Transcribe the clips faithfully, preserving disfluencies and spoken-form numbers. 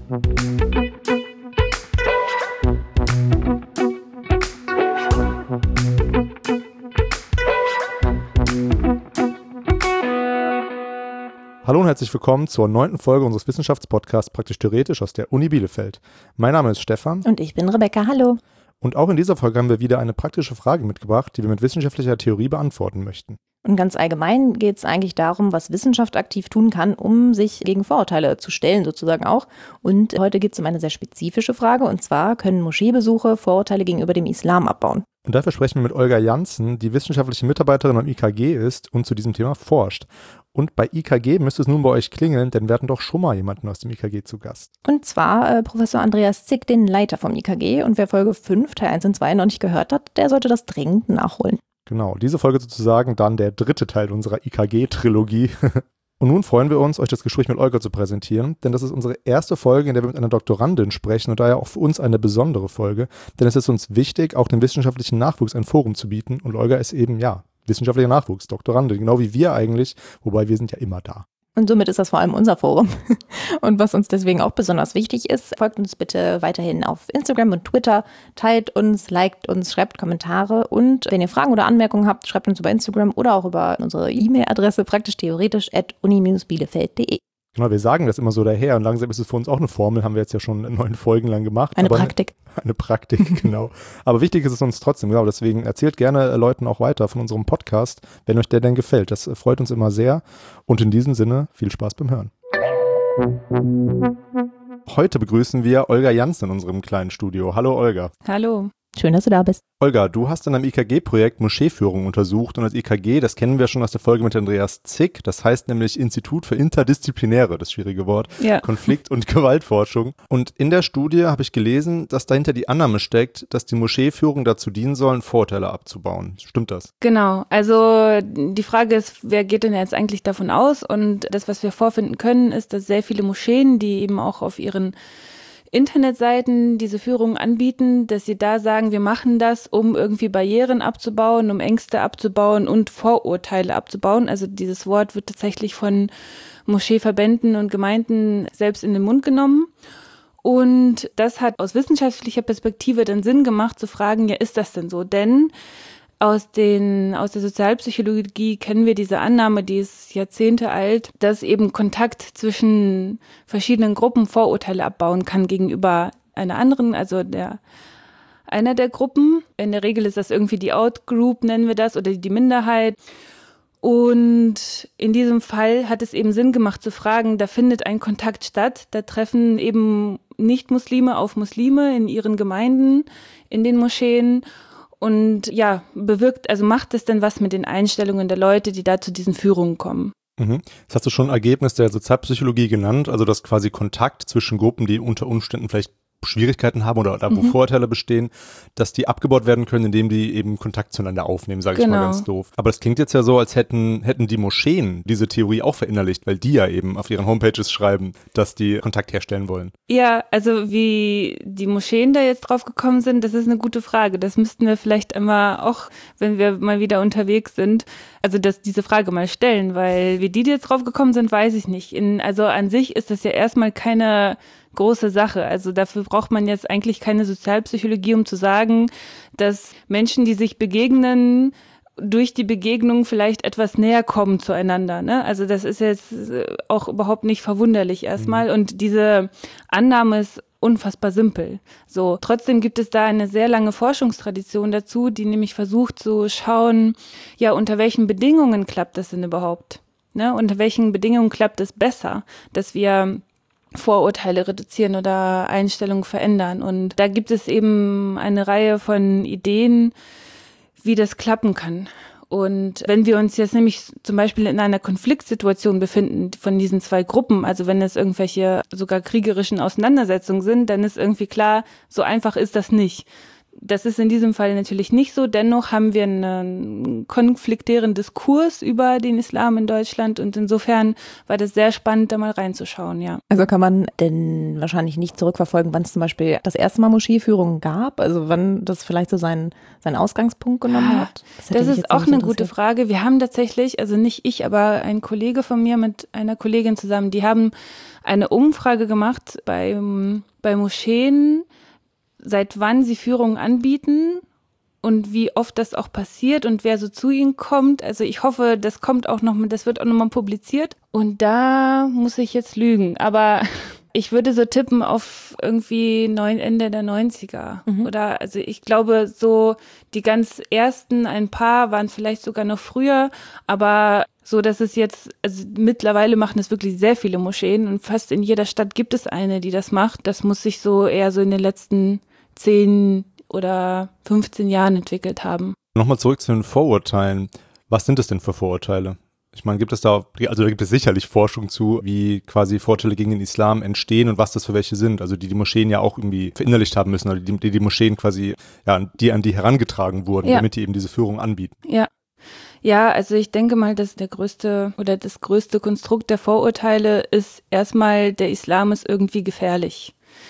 Hallo und herzlich willkommen zur neunten Folge unseres Wissenschaftspodcasts Praktisch Theoretisch aus der Uni Bielefeld. Mein Name ist Stefan. Und ich bin Rebecca, hallo. Und auch in dieser Folge haben wir wieder eine praktische Frage mitgebracht, die wir mit wissenschaftlicher Theorie beantworten möchten. Und ganz allgemein geht es eigentlich darum, was Wissenschaft aktiv tun kann, um sich gegen Vorurteile zu stellen sozusagen auch. Und heute geht es um eine sehr spezifische Frage, und zwar können Moscheebesuche Vorurteile gegenüber dem Islam abbauen. Und dafür sprechen wir mit Olga Janssen, die wissenschaftliche Mitarbeiterin am I K G ist und zu diesem Thema forscht. Und bei I K G müsste es nun bei euch klingeln, denn wir hatten doch schon mal jemanden aus dem I K G zu Gast. Und zwar äh, Professor Andreas Zick, den Leiter vom I K G. Und wer Folge fünf, Teil eins und zwei noch nicht gehört hat, der sollte das dringend nachholen. Genau, diese Folge sozusagen dann der dritte Teil unserer I K G-Trilogie. Und nun freuen wir uns, euch das Gespräch mit Olga zu präsentieren, denn das ist unsere erste Folge, in der wir mit einer Doktorandin sprechen und daher auch für uns eine besondere Folge, denn es ist uns wichtig, auch dem wissenschaftlichen Nachwuchs ein Forum zu bieten und Olga ist eben, ja, wissenschaftlicher Nachwuchs, Doktorandin, genau wie wir eigentlich, wobei wir sind ja immer da. Und somit ist das vor allem unser Forum. Und was uns deswegen auch besonders wichtig ist, folgt uns bitte weiterhin auf Instagram und Twitter, teilt uns, liked uns, schreibt Kommentare und wenn ihr Fragen oder Anmerkungen habt, schreibt uns über Instagram oder auch über unsere E-Mail-Adresse praktisch-theoretisch at uni bielefeld punkt de. Genau, wir sagen das immer so daher und langsam ist es für uns auch eine Formel, haben wir jetzt ja schon neun Folgen lang gemacht. Eine aber Praktik. Eine, eine Praktik, genau. Aber wichtig ist es uns trotzdem, genau, deswegen erzählt gerne Leuten auch weiter von unserem Podcast, wenn euch der denn gefällt. Das freut uns immer sehr und in diesem Sinne viel Spaß beim Hören. Heute begrüßen wir Olga Janssen in unserem kleinen Studio. Hallo Olga. Hallo. Schön, dass du da bist. Olga, du hast in einem I K G-Projekt Moscheeführung untersucht und das I K G, das kennen wir schon aus der Folge mit Andreas Zick, das heißt nämlich Institut für interdisziplinäre, das schwierige Wort, ja. Konflikt- und Gewaltforschung. Und in der Studie habe ich gelesen, dass dahinter die Annahme steckt, dass die Moscheeführung dazu dienen sollen, Vorurteile abzubauen. Stimmt das? Genau, also die Frage ist, wer geht denn jetzt eigentlich davon aus? Und das, was wir vorfinden können, ist, dass sehr viele Moscheen, die eben auch auf ihren Internetseiten diese Führungen anbieten, dass sie da sagen, wir machen das, um irgendwie Barrieren abzubauen, um Ängste abzubauen und Vorurteile abzubauen. Also dieses Wort wird tatsächlich von Moscheeverbänden und Gemeinden selbst in den Mund genommen. Und das hat aus wissenschaftlicher Perspektive dann Sinn gemacht, zu fragen, ja, ist das denn so? Denn Aus, den, aus der Sozialpsychologie kennen wir diese Annahme, die ist Jahrzehnte alt, dass eben Kontakt zwischen verschiedenen Gruppen Vorurteile abbauen kann gegenüber einer anderen, also der einer der Gruppen. In der Regel ist das irgendwie die Out-Group, nennen wir das, oder die Minderheit. Und in diesem Fall hat es eben Sinn gemacht zu fragen, da findet ein Kontakt statt, da treffen eben Nicht-Muslime auf Muslime in ihren Gemeinden, in den Moscheen. Und ja, bewirkt, also macht es denn was mit den Einstellungen der Leute, die da zu diesen Führungen kommen? Mhm. Das hast du schon Ergebnis der Sozialpsychologie genannt, also dass quasi Kontakt zwischen Gruppen, die unter Umständen vielleicht Schwierigkeiten haben oder da, wo mhm. Vorurteile bestehen, dass die abgebaut werden können, indem die eben Kontakt zueinander aufnehmen, sage genau. ich mal ganz doof. Aber das klingt jetzt ja so, als hätten, hätten die Moscheen diese Theorie auch verinnerlicht, weil die ja eben auf ihren Homepages schreiben, dass die Kontakt herstellen wollen. Ja, also wie die Moscheen da jetzt drauf gekommen sind, das ist eine gute Frage. Das müssten wir vielleicht immer auch, wenn wir mal wieder unterwegs sind, also das, diese Frage mal stellen, weil wie die jetzt drauf gekommen sind, weiß ich nicht. In, also an sich ist das ja erstmal keine große Sache. Also dafür braucht man jetzt eigentlich keine Sozialpsychologie, um zu sagen, dass Menschen, die sich begegnen, durch die Begegnung vielleicht etwas näher kommen zueinander. Ne? Also das ist jetzt auch überhaupt nicht verwunderlich erstmal. Mhm. Und diese Annahme ist unfassbar simpel. So, trotzdem gibt es da eine sehr lange Forschungstradition dazu, die nämlich versucht zu schauen, ja, unter welchen Bedingungen klappt das denn überhaupt? Ne? Unter welchen Bedingungen klappt es besser, dass wir Vorurteile reduzieren oder Einstellungen verändern. Und da gibt es eben eine Reihe von Ideen, wie das klappen kann. Und wenn wir uns jetzt nämlich zum Beispiel in einer Konfliktsituation befinden von diesen zwei Gruppen, also wenn es irgendwelche sogar kriegerischen Auseinandersetzungen sind, dann ist irgendwie klar, so einfach ist das nicht. Das ist in diesem Fall natürlich nicht so. Dennoch haben wir einen konfliktären Diskurs über den Islam in Deutschland und insofern war das sehr spannend, da mal reinzuschauen, ja. Also kann man denn wahrscheinlich nicht zurückverfolgen, wann es zum Beispiel das erste Mal Moscheeführungen gab? Also wann das vielleicht so seinen, seinen Ausgangspunkt genommen hat? Das, das ist auch eine gute Frage. Wir haben tatsächlich, also nicht ich, aber ein Kollege von mir mit einer Kollegin zusammen, die haben eine Umfrage gemacht bei, bei Moscheen, seit wann sie Führungen anbieten und wie oft das auch passiert und wer so zu ihnen kommt. Also ich hoffe, das kommt auch noch, das wird auch nochmal publiziert. Und da muss ich jetzt lügen, aber ich würde so tippen auf irgendwie neun, Ende der neunziger. Mhm. Oder also ich glaube so die ganz ersten, ein paar waren vielleicht sogar noch früher, aber so, dass es jetzt, also mittlerweile machen es wirklich sehr viele Moscheen und fast in jeder Stadt gibt es eine, die das macht. Das muss sich so eher so in den letzten zehn oder fünfzehn Jahren entwickelt haben. Nochmal zurück zu den Vorurteilen. Was sind es denn für Vorurteile? Ich meine, gibt es da, also da gibt es sicherlich Forschung zu, wie quasi Vorurteile gegen den Islam entstehen und was das für welche sind. Also die die Moscheen ja auch irgendwie verinnerlicht haben müssen, oder die die, die Moscheen quasi, ja, die an die herangetragen wurden, ja, damit die eben diese Führung anbieten. Ja. Ja, also ich denke mal, dass der größte oder das größte Konstrukt der Vorurteile ist erstmal, der Islam ist irgendwie gefährlich.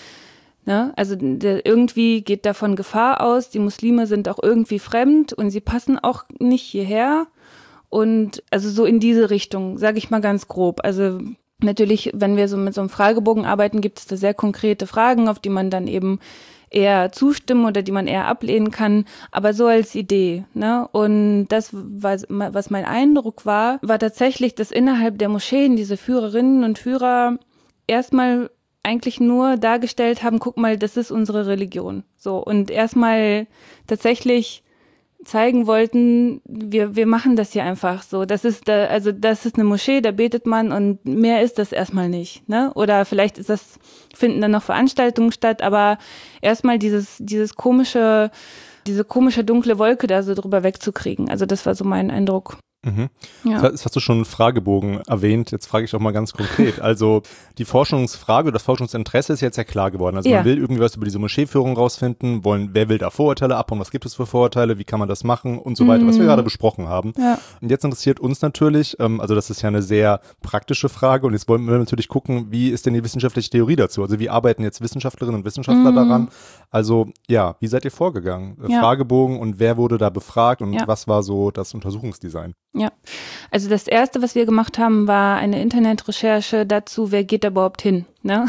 Ne? Also der, irgendwie geht davon Gefahr aus, die Muslime sind auch irgendwie fremd und sie passen auch nicht hierher. Und also so in diese Richtung, sage ich mal ganz grob. Also natürlich, wenn wir so mit so einem Fragebogen arbeiten, gibt es da sehr konkrete Fragen, auf die man dann eben eher zustimmen oder die man eher ablehnen kann, aber so als Idee. Ne? Und das, was, was mein Eindruck war, war tatsächlich, dass innerhalb der Moscheen diese Führerinnen und Führer erstmal eigentlich nur dargestellt haben, guck mal, das ist unsere Religion. So, und erstmal tatsächlich zeigen wollten, wir wir machen das hier einfach so. Das ist da, also das ist eine Moschee, da betet man und mehr ist das erstmal nicht, ne? Oder vielleicht ist das, finden dann noch Veranstaltungen statt, aber erstmal dieses dieses komische, diese komische dunkle Wolke da so drüber wegzukriegen. Also das war so mein Eindruck. Mhm. Ja. Das hast du schon einen Fragebogen erwähnt, jetzt frage ich auch mal ganz konkret. Also die Forschungsfrage oder das Forschungsinteresse ist jetzt ja klar geworden. Also ja. Man will irgendwie was über diese Moscheeführung rausfinden, wollen, wer will da Vorurteile abbauen, was gibt es für Vorurteile, wie kann man das machen und so weiter, mhm. was wir gerade besprochen haben. Ja. Und jetzt interessiert uns natürlich, ähm, also das ist ja eine sehr praktische Frage und jetzt wollen wir natürlich gucken, wie ist denn die wissenschaftliche Theorie dazu? Also wie arbeiten jetzt Wissenschaftlerinnen und Wissenschaftler mhm. daran? Also ja, wie seid ihr vorgegangen? Ja. Fragebogen und wer wurde da befragt und ja. was war so das Untersuchungsdesign? Ja, also das Erste, was wir gemacht haben, war eine Internetrecherche dazu, wer geht da überhaupt hin, ne?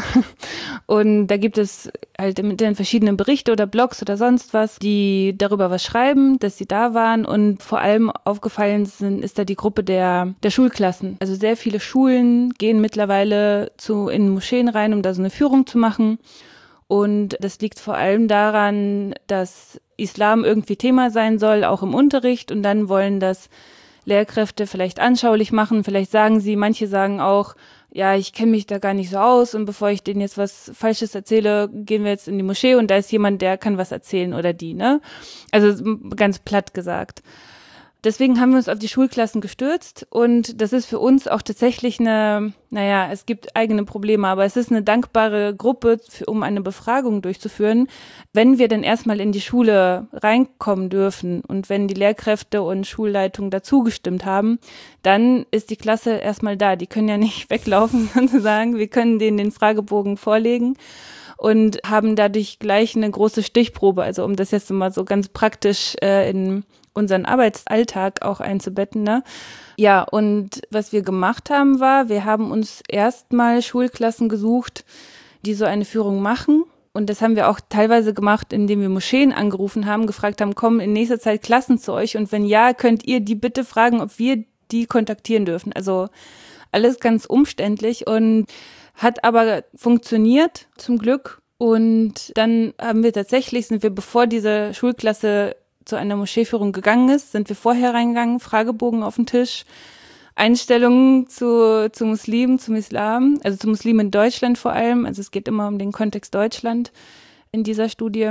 Und da gibt es halt im Internet verschiedene Berichte oder Blogs oder sonst was, die darüber was schreiben, dass sie da waren und vor allem aufgefallen sind, ist da die Gruppe der, der Schulklassen. Also sehr viele Schulen gehen mittlerweile zu, in Moscheen rein, um da so eine Führung zu machen. Und das liegt vor allem daran, dass Islam irgendwie Thema sein soll, auch im Unterricht und dann wollen das Lehrkräfte vielleicht anschaulich machen, vielleicht sagen sie, manche sagen auch, ja, ich kenne mich da gar nicht so aus und bevor ich denen jetzt was Falsches erzähle, gehen wir jetzt in die Moschee und da ist jemand, der kann was erzählen oder die, ne? Also ganz platt gesagt. Deswegen haben wir uns auf die Schulklassen gestürzt und das ist für uns auch tatsächlich eine, naja, es gibt eigene Probleme, aber es ist eine dankbare Gruppe, für, um eine Befragung durchzuführen, wenn wir dann erstmal in die Schule reinkommen dürfen und wenn die Lehrkräfte und Schulleitung dazu gestimmt haben, dann ist die Klasse erstmal da. Die können ja nicht weglaufen sozusagen, wir können denen den Fragebogen vorlegen und haben dadurch gleich eine große Stichprobe, also um das jetzt mal so ganz praktisch äh, in unseren Arbeitsalltag auch einzubetten, ne? Ja, und was wir gemacht haben war, wir haben uns erstmal Schulklassen gesucht, die so eine Führung machen. Und das haben wir auch teilweise gemacht, indem wir Moscheen angerufen haben, gefragt haben, kommen in nächster Zeit Klassen zu euch? Und wenn ja, könnt ihr die bitte fragen, ob wir die kontaktieren dürfen. Also alles ganz umständlich und hat aber funktioniert, zum Glück. Und dann haben wir tatsächlich, sind wir, bevor diese Schulklasse zu einer Moscheeführung gegangen ist, sind wir vorher reingegangen, Fragebogen auf den Tisch, Einstellungen zu, zu Muslimen, zum Islam, also zu Muslimen in Deutschland vor allem, also es geht immer um den Kontext Deutschland in dieser Studie.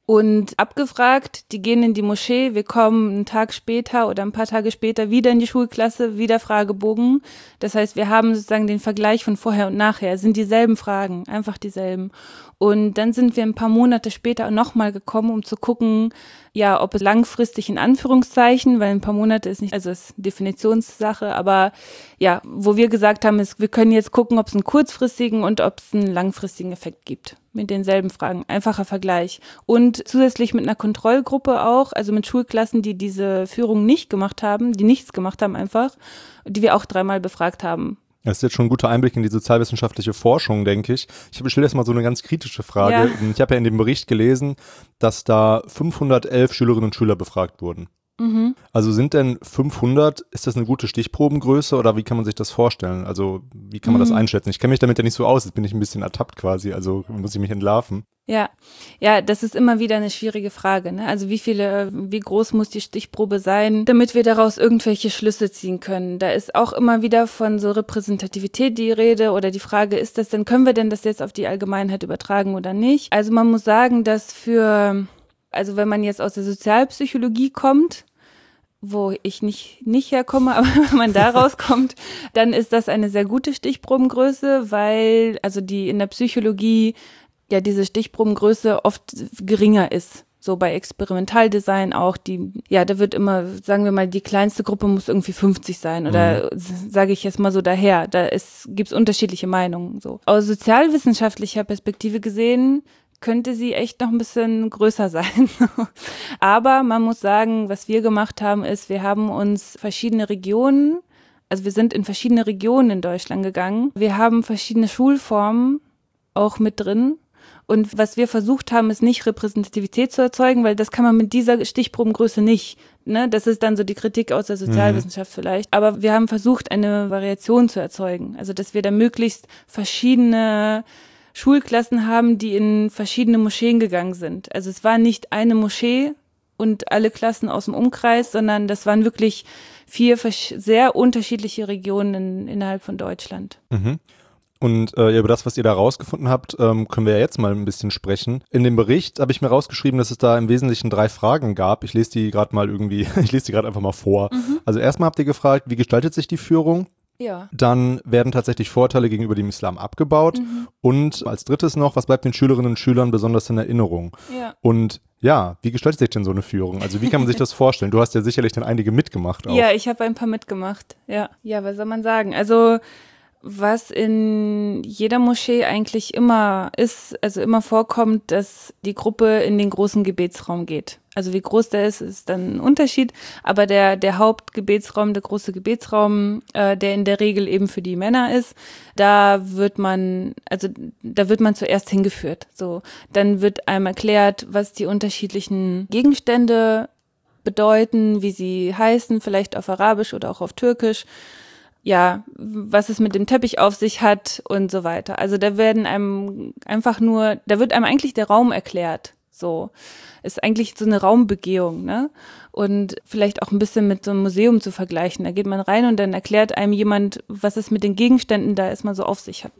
Und abgefragt, die gehen in die Moschee, wir kommen einen Tag später oder ein paar Tage später wieder in die Schulklasse, wieder Fragebogen. Das heißt, wir haben sozusagen den Vergleich von vorher und nachher. Es sind dieselben Fragen, einfach dieselben. Und dann sind wir ein paar Monate später nochmal gekommen, um zu gucken, ja, ob es langfristig in Anführungszeichen, weil ein paar Monate ist nicht, also ist Definitionssache, aber ja, wo wir gesagt haben, ist, wir können jetzt gucken, ob es einen kurzfristigen und ob es einen langfristigen Effekt gibt. Mit denselben Fragen. Einfacher Vergleich. Und zusätzlich mit einer Kontrollgruppe auch, also mit Schulklassen, die diese Führung nicht gemacht haben, die nichts gemacht haben einfach, die wir auch dreimal befragt haben. Das ist jetzt schon ein guter Einblick in die sozialwissenschaftliche Forschung, denke ich. Ich stelle jetzt mal so eine ganz kritische Frage. Ja. Ich habe ja in dem Bericht gelesen, dass da fünfhundertelf Schülerinnen und Schüler befragt wurden. Mhm. Also sind denn fünfhundert, ist das eine gute Stichprobengröße oder wie kann man sich das vorstellen? Also wie kann man Mhm. das einschätzen? Ich kenne mich damit ja nicht so aus, jetzt bin ich ein bisschen ertappt quasi, also muss ich mich entlarven. Ja, ja, das ist immer wieder eine schwierige Frage, ne? Also wie viele, wie groß muss die Stichprobe sein, damit wir daraus irgendwelche Schlüsse ziehen können? Da ist auch immer wieder von so Repräsentativität die Rede oder die Frage, ist das denn, können wir denn das jetzt auf die Allgemeinheit übertragen oder nicht? Also man muss sagen, dass für, also wenn man jetzt aus der Sozialpsychologie kommt, wo ich nicht, nicht herkomme, aber wenn man da rauskommt, dann ist das eine sehr gute Stichprobengröße, weil also die in der Psychologie ja diese Stichprobengröße oft geringer ist. So bei Experimentaldesign auch, die, ja, da wird immer, sagen wir mal, die kleinste Gruppe muss irgendwie fünfzig sein oder mhm. sage ich jetzt mal so daher, da ist, gibt's unterschiedliche Meinungen, so. Aus sozialwissenschaftlicher Perspektive gesehen könnte sie echt noch ein bisschen größer sein. Aber man muss sagen, was wir gemacht haben, ist, wir haben uns verschiedene Regionen, also wir sind in verschiedene Regionen in Deutschland gegangen. Wir haben verschiedene Schulformen auch mit drin. Und was wir versucht haben, ist nicht Repräsentativität zu erzeugen, weil das kann man mit dieser Stichprobengröße nicht. Ne? Das ist dann so die Kritik aus der Sozialwissenschaft mhm. vielleicht. Aber wir haben versucht, eine Variation zu erzeugen. Also dass wir da möglichst verschiedene Schulklassen haben, die in verschiedene Moscheen gegangen sind. Also es war nicht eine Moschee und alle Klassen aus dem Umkreis, sondern das waren wirklich vier sehr unterschiedliche Regionen in, innerhalb von Deutschland. Mhm. Und äh, über das, was ihr da rausgefunden habt, ähm, können wir ja jetzt mal ein bisschen sprechen. In dem Bericht habe ich mir rausgeschrieben, dass es da im Wesentlichen drei Fragen gab. Ich lese die gerade mal irgendwie, ich lese die gerade einfach mal vor. Mhm. Also erstmal habt ihr gefragt, wie gestaltet sich die Führung? Ja. Dann werden tatsächlich Vorteile gegenüber dem Islam abgebaut. Mhm. Und als drittes noch, was bleibt den Schülerinnen und Schülern besonders in Erinnerung? Ja. Und ja, wie gestaltet sich denn so eine Führung? Also wie kann man sich das vorstellen? Du hast ja sicherlich dann einige mitgemacht auch. Ja, ich habe ein paar mitgemacht. Ja, ja, was soll man sagen? Also was in jeder Moschee eigentlich immer ist, also immer vorkommt, dass die Gruppe in den großen Gebetsraum geht. Also wie groß der ist, ist dann ein Unterschied. Aber der, der Hauptgebetsraum, der große Gebetsraum, äh, der in der Regel eben für die Männer ist, da wird man, also da wird man zuerst hingeführt. So, dann wird einem erklärt, was die unterschiedlichen Gegenstände bedeuten, wie sie heißen, vielleicht auf Arabisch oder auch auf Türkisch. Ja, was es mit dem Teppich auf sich hat und so weiter. Also da werden einem einfach nur, da wird einem eigentlich der Raum erklärt. So, ist eigentlich so eine Raumbegehung, ne? Und vielleicht auch ein bisschen mit so einem Museum zu vergleichen. Da geht man rein und dann erklärt einem jemand, was es mit den Gegenständen da erstmal so auf sich hat.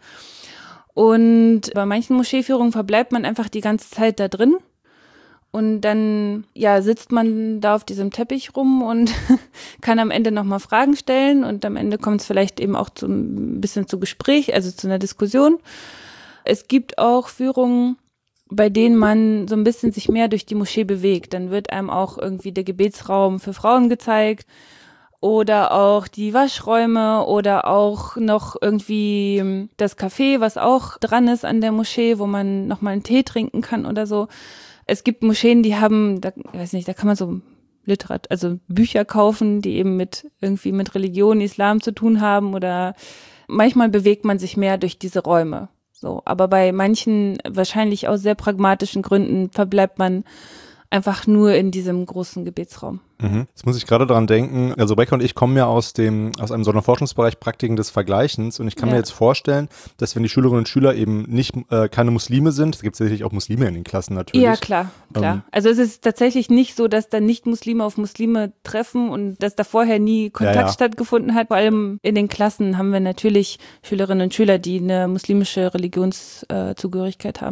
Und bei manchen Moscheeführungen verbleibt man einfach die ganze Zeit da drin. Und dann, ja, sitzt man da auf diesem Teppich rum und kann am Ende nochmal Fragen stellen und am Ende kommt es vielleicht eben auch zu ein bisschen zu Gespräch, also zu einer Diskussion. Es gibt auch Führungen, bei denen man so ein bisschen sich mehr durch die Moschee bewegt. Dann wird einem auch irgendwie der Gebetsraum für Frauen gezeigt oder auch die Waschräume oder auch noch irgendwie das Café, was auch dran ist an der Moschee, wo man nochmal einen Tee trinken kann oder so. Es gibt Moscheen, die haben, da, ich weiß nicht, da kann man so Literat, also Bücher kaufen, die eben mit irgendwie mit Religion, Islam zu tun haben oder manchmal bewegt man sich mehr durch diese Räume. So, aber bei manchen wahrscheinlich aus sehr pragmatischen Gründen verbleibt man einfach nur in diesem großen Gebetsraum. Mhm. Jetzt muss ich gerade dran denken, also Rebecca und ich kommen ja aus dem aus einem Sonderforschungsbereich Praktiken des Vergleichens und ich kann ja. mir jetzt vorstellen, dass wenn die Schülerinnen und Schüler eben nicht äh, keine Muslime sind, es gibt sicherlich auch Muslime in den Klassen natürlich. Ja, klar, klar. Ähm, also es ist tatsächlich nicht so, dass da nicht Muslime auf Muslime treffen und dass da vorher nie Kontakt ja, ja. stattgefunden hat. Vor allem in den Klassen haben wir natürlich Schülerinnen und Schüler, die eine muslimische Religionszugehörigkeit haben.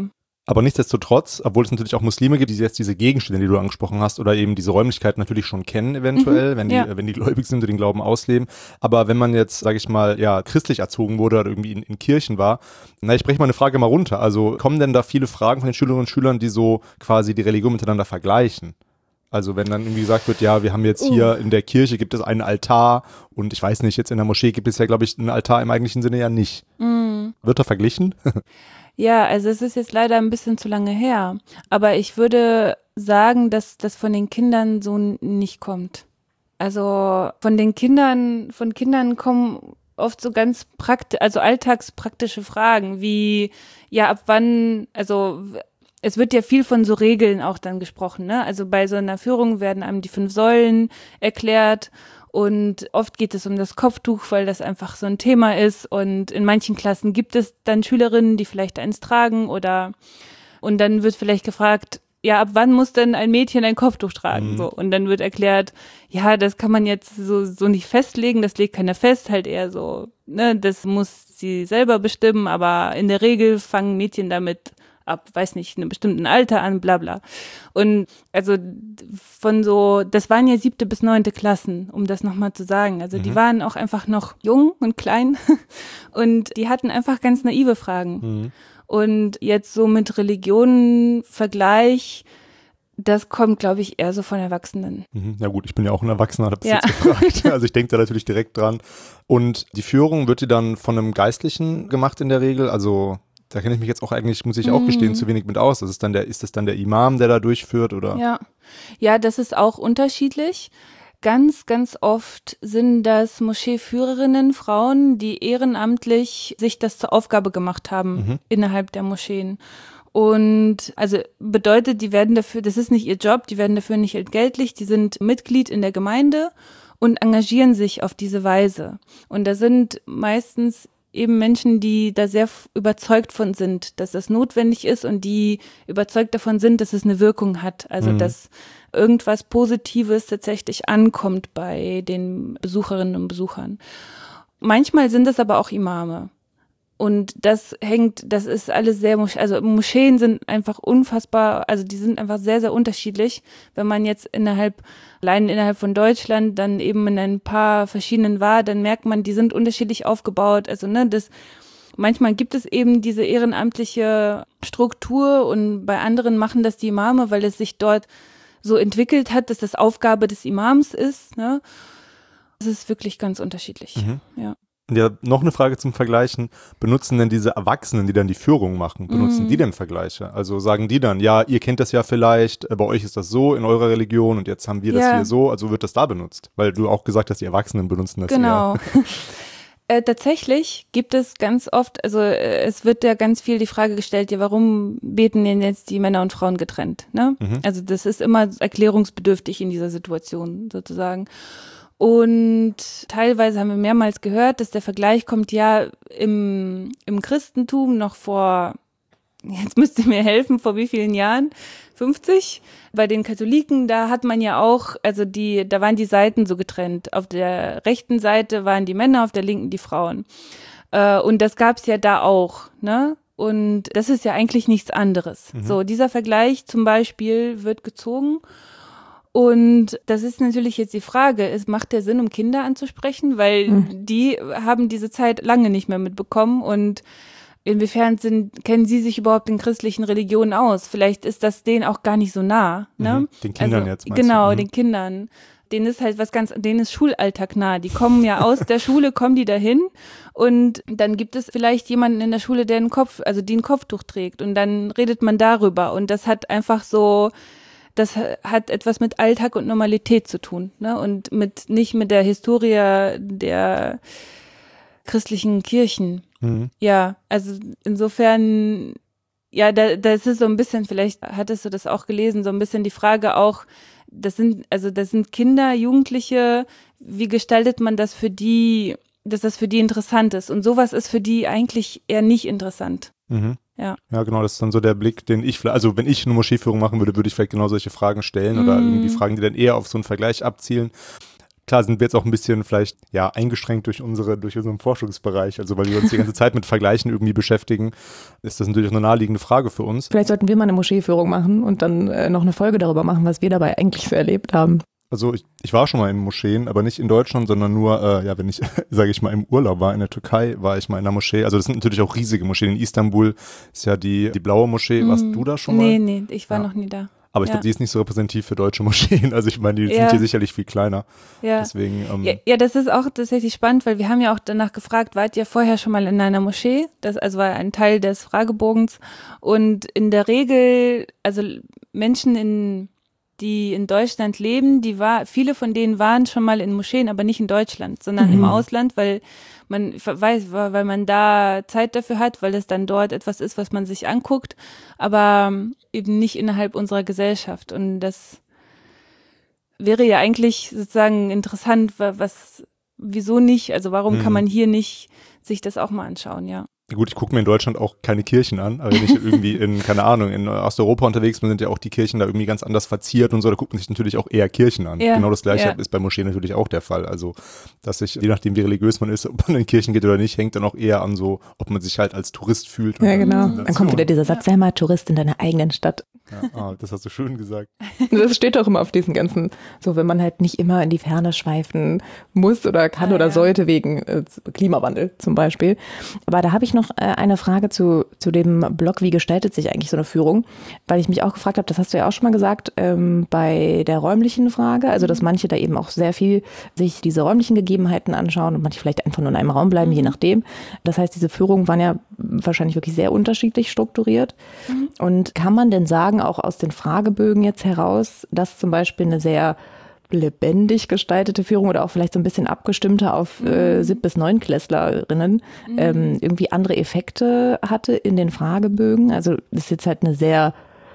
Aber nichtsdestotrotz, obwohl es natürlich auch Muslime gibt, die jetzt diese Gegenstände, die du angesprochen hast, oder eben diese Räumlichkeiten natürlich schon kennen eventuell, Mhm, wenn, die, ja. wenn die gläubig sind und den Glauben ausleben. Aber wenn man jetzt, sage ich mal, ja, christlich erzogen wurde oder irgendwie in, in Kirchen war, na, ich breche mal eine Frage mal runter. Also kommen denn da viele Fragen von den Schülerinnen und Schülern, die so quasi die Religion miteinander vergleichen? Also wenn dann irgendwie gesagt wird, ja, wir haben jetzt hier uh. in der Kirche gibt es einen Altar und ich weiß nicht, jetzt in der Moschee gibt es ja, glaube ich, einen Altar im eigentlichen Sinne ja nicht. Mm. Wird da verglichen? Ja, also es ist jetzt leider ein bisschen zu lange her. Aber ich würde sagen, dass das von den Kindern so nicht kommt. Also von den Kindern, von Kindern kommen oft so ganz praktisch, also alltagspraktische Fragen wie, ja, ab wann, also es wird ja viel von so Regeln auch dann gesprochen, ne? Also bei so einer Führung werden einem die fünf Säulen erklärt. Und oft geht es um das Kopftuch, weil das einfach so ein Thema ist. Und in manchen Klassen gibt es dann Schülerinnen, die vielleicht eins tragen oder und dann wird vielleicht gefragt, ja, ab wann muss denn ein Mädchen ein Kopftuch tragen? Mhm. So. Und dann wird erklärt, ja, das kann man jetzt so, so nicht festlegen, das legt keiner fest, halt eher so, ne, das muss sie selber bestimmen, aber in der Regel fangen Mädchen damit ab, weiß nicht, einem bestimmten Alter an, bla bla. Und also von so, das waren ja siebte bis neunte Klassen, um das nochmal zu sagen. Also mhm. die waren auch einfach noch jung und klein und die hatten einfach ganz naive Fragen. Mhm. Und jetzt so mit Religionen Vergleich, das kommt, glaube ich, eher so von Erwachsenen. Mhm. Ja gut, ich bin ja auch ein Erwachsener, habe das ja. jetzt gefragt. Also ich denke da natürlich direkt dran. Und die Führung wird die dann von einem Geistlichen gemacht in der Regel, also da kenne ich mich jetzt auch eigentlich, muss ich auch gestehen, zu wenig mit aus. Das ist dann der, ist das dann der Imam, der da durchführt, oder? Ja, ja, das ist auch unterschiedlich. Ganz, ganz oft sind das Moscheeführerinnen, Frauen, die ehrenamtlich sich das zur Aufgabe gemacht haben mhm. innerhalb der Moscheen. Und also bedeutet, die werden dafür, das ist nicht ihr Job, die werden dafür nicht entgeltlich, die sind Mitglied in der Gemeinde und engagieren sich auf diese Weise. Und da sind meistens eben Menschen, die da sehr überzeugt von sind, dass das notwendig ist und die überzeugt davon sind, dass es eine Wirkung hat. Also mhm. dass irgendwas Positives tatsächlich ankommt bei den Besucherinnen und Besuchern. Manchmal sind es aber auch Imame. Und das hängt, das ist alles sehr, also Moscheen sind einfach unfassbar, also die sind einfach sehr, sehr unterschiedlich. Wenn man jetzt innerhalb, allein innerhalb von Deutschland dann eben in ein paar verschiedenen war, dann merkt man, die sind unterschiedlich aufgebaut. Also ne, das, manchmal gibt es eben diese ehrenamtliche Struktur und bei anderen machen das die Imame, weil es sich dort so entwickelt hat, dass das Aufgabe des Imams ist. Ne? Das ist wirklich ganz unterschiedlich, mhm. ja. Ja, noch eine Frage zum Vergleichen. Benutzen denn diese Erwachsenen, die dann die Führung machen, benutzen mm. die denn Vergleiche? Also sagen die dann, ja, ihr kennt das ja vielleicht, bei euch ist das so in eurer Religion und jetzt haben wir das ja. hier so, also wird das da benutzt? Weil du auch gesagt hast, die Erwachsenen benutzen das genau. eher. äh, tatsächlich gibt es ganz oft, also äh, es wird ja ganz viel die Frage gestellt, ja, warum beten denn jetzt die Männer und Frauen getrennt? Ne? Mhm. Also das ist immer erklärungsbedürftig in dieser Situation sozusagen. Und teilweise haben wir mehrmals gehört, dass der Vergleich kommt, ja, im, im Christentum noch vor, jetzt müsst ihr mir helfen, vor wie vielen Jahren? fünfzig? Bei den Katholiken, da hat man ja auch, also die, da waren die Seiten so getrennt. Auf der rechten Seite waren die Männer, auf der linken die Frauen. Äh, und das gab's ja da auch, ne? Und das ist ja eigentlich nichts anderes. Mhm. So, dieser Vergleich zum Beispiel wird gezogen. Und das ist natürlich jetzt die Frage, es macht der Sinn, um Kinder anzusprechen, weil mhm. die haben diese Zeit lange nicht mehr mitbekommen und inwiefern sind, kennen sie sich überhaupt in christlichen Religionen aus? Vielleicht ist das denen auch gar nicht so nah. Ne? Mhm. Den Kindern also, jetzt meinst Genau, du? Mhm. den Kindern. Denen ist halt was ganz, denen ist Schulalltag nah. Die kommen ja aus der Schule, kommen die dahin und dann gibt es vielleicht jemanden in der Schule, der einen Kopf, also die ein Kopftuch trägt und dann redet man darüber und das hat einfach so, das hat etwas mit Alltag und Normalität zu tun, ne? Und mit nicht mit der Historie der christlichen Kirchen. Mhm. Ja, also insofern, ja, da, das ist so ein bisschen, vielleicht hattest du das auch gelesen, so ein bisschen die Frage auch, das sind, also das sind Kinder, Jugendliche, wie gestaltet man das für die, dass das für die interessant ist? Und sowas ist für die eigentlich eher nicht interessant. Mhm. Ja. Ja, genau, das ist dann so der Blick, den ich, also wenn ich eine Moscheeführung machen würde, würde ich vielleicht genau solche Fragen stellen mm. oder irgendwie Fragen, die dann eher auf so einen Vergleich abzielen. Klar sind wir jetzt auch ein bisschen vielleicht ja eingeschränkt durch unsere durch unseren Forschungsbereich, also weil wir uns die ganze Zeit mit Vergleichen irgendwie beschäftigen, ist das natürlich auch eine naheliegende Frage für uns. Vielleicht sollten wir mal eine Moscheeführung machen und dann äh, noch eine Folge darüber machen, was wir dabei eigentlich so erlebt haben. Also ich, ich war schon mal in Moscheen, aber nicht in Deutschland, sondern nur, äh, ja, wenn ich, sage ich mal, im Urlaub war in der Türkei, war ich mal in der Moschee. Also das sind natürlich auch riesige Moscheen. In Istanbul ist ja die, die blaue Moschee. Warst mm, du da schon mal? Nee, nee, ich war ja. noch nie da. Aber ich ja. glaube, die ist nicht so repräsentativ für deutsche Moscheen. Also ich meine, die ja. sind hier sicherlich viel kleiner. Ja. Deswegen, ähm, ja, ja, das ist auch tatsächlich spannend, weil wir haben ja auch danach gefragt, wart ihr vorher schon mal in einer Moschee? Das also war ein Teil des Fragebogens. Und in der Regel, also Menschen in die in Deutschland leben, die war, viele von denen waren schon mal in Moscheen, aber nicht in Deutschland, sondern mhm. im Ausland, weil man weiß, weil man da Zeit dafür hat, weil es dann dort etwas ist, was man sich anguckt, aber eben nicht innerhalb unserer Gesellschaft. Und das wäre ja eigentlich sozusagen interessant, was, wieso nicht? Also warum mhm. kann man hier nicht sich das auch mal anschauen, ja. Gut, ich gucke mir in Deutschland auch keine Kirchen an, aber wenn ich irgendwie in, keine Ahnung, in Osteuropa unterwegs bin, sind ja auch die Kirchen da irgendwie ganz anders verziert und so, da guckt man sich natürlich auch eher Kirchen an. Ja, genau das Gleiche ja. ist bei Moscheen natürlich auch der Fall. Also, dass sich, je nachdem wie religiös man ist, ob man in Kirchen geht oder nicht, hängt dann auch eher an so, ob man sich halt als Tourist fühlt. Ja, genau. Dann kommt wieder dieser Satz, sei mal Tourist in deiner eigenen Stadt. Ja, ah, das hast du schön gesagt. Das steht doch immer auf diesen ganzen, so wenn man halt nicht immer in die Ferne schweifen muss oder kann ah, oder ja. sollte wegen äh, Klimawandel zum Beispiel. Aber da habe ich noch äh, eine Frage zu, zu dem Blog, wie gestaltet sich eigentlich so eine Führung? Weil ich mich auch gefragt habe, das hast du ja auch schon mal gesagt, ähm, bei der räumlichen Frage, also dass manche da eben auch sehr viel sich diese räumlichen Gegebenheiten anschauen und manche vielleicht einfach nur in einem Raum bleiben, mhm. je nachdem. Das heißt, diese Führungen waren ja wahrscheinlich wirklich sehr unterschiedlich strukturiert. Mhm. Und kann man denn sagen, auch aus den Fragebögen jetzt heraus, dass zum Beispiel eine sehr lebendig gestaltete Führung oder auch vielleicht so ein bisschen abgestimmter auf mhm. äh, Sieb- bis Neunklässlerinnen mhm. ähm, irgendwie andere Effekte hatte in den Fragebögen? Also das ist jetzt halt eine sehr,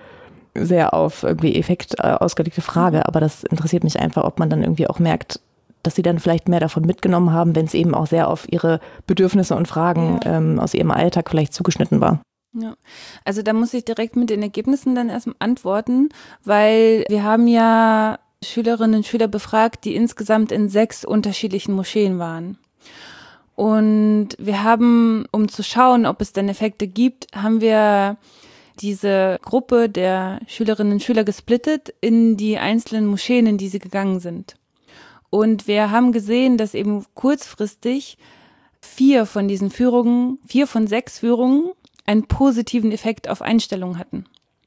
sehr auf irgendwie Effekt äh, ausgelegte Frage, mhm. aber das interessiert mich einfach, ob man dann irgendwie auch merkt, dass sie dann vielleicht mehr davon mitgenommen haben, wenn es eben auch sehr auf ihre Bedürfnisse und Fragen ja. ähm, aus ihrem Alltag vielleicht zugeschnitten war. Ja, also da muss ich direkt mit den Ergebnissen dann erstmal antworten, weil wir haben ja Schülerinnen und Schüler befragt, die insgesamt in sechs unterschiedlichen Moscheen waren. Und wir haben, um zu schauen, ob es denn Effekte gibt, haben wir diese Gruppe der Schülerinnen und Schüler gesplittet in die einzelnen Moscheen, in die sie gegangen sind. Und wir haben gesehen, dass eben kurzfristig vier von diesen Führungen, vier von sechs Führungen einen positiven Effekt auf Einstellungen hatten.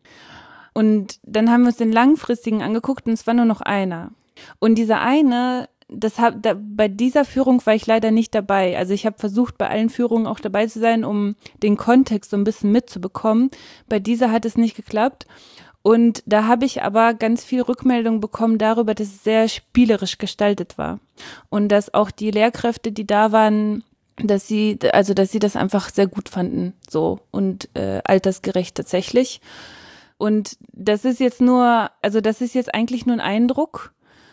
Und dann haben wir uns den langfristigen angeguckt und es war nur noch einer. Und dieser eine, das hab, da, bei dieser Führung war ich leider nicht dabei. Also ich habe versucht, bei allen Führungen auch dabei zu sein, um den Kontext so ein bisschen mitzubekommen. Bei dieser hat es nicht geklappt. Und da habe ich aber ganz viel Rückmeldung bekommen darüber, dass es sehr spielerisch gestaltet war. Und dass auch die Lehrkräfte, die da waren, dass sie, also dass sie das einfach sehr gut fanden, so und äh, altersgerecht tatsächlich. Und das ist jetzt nur, also das ist jetzt eigentlich nur ein Eindruck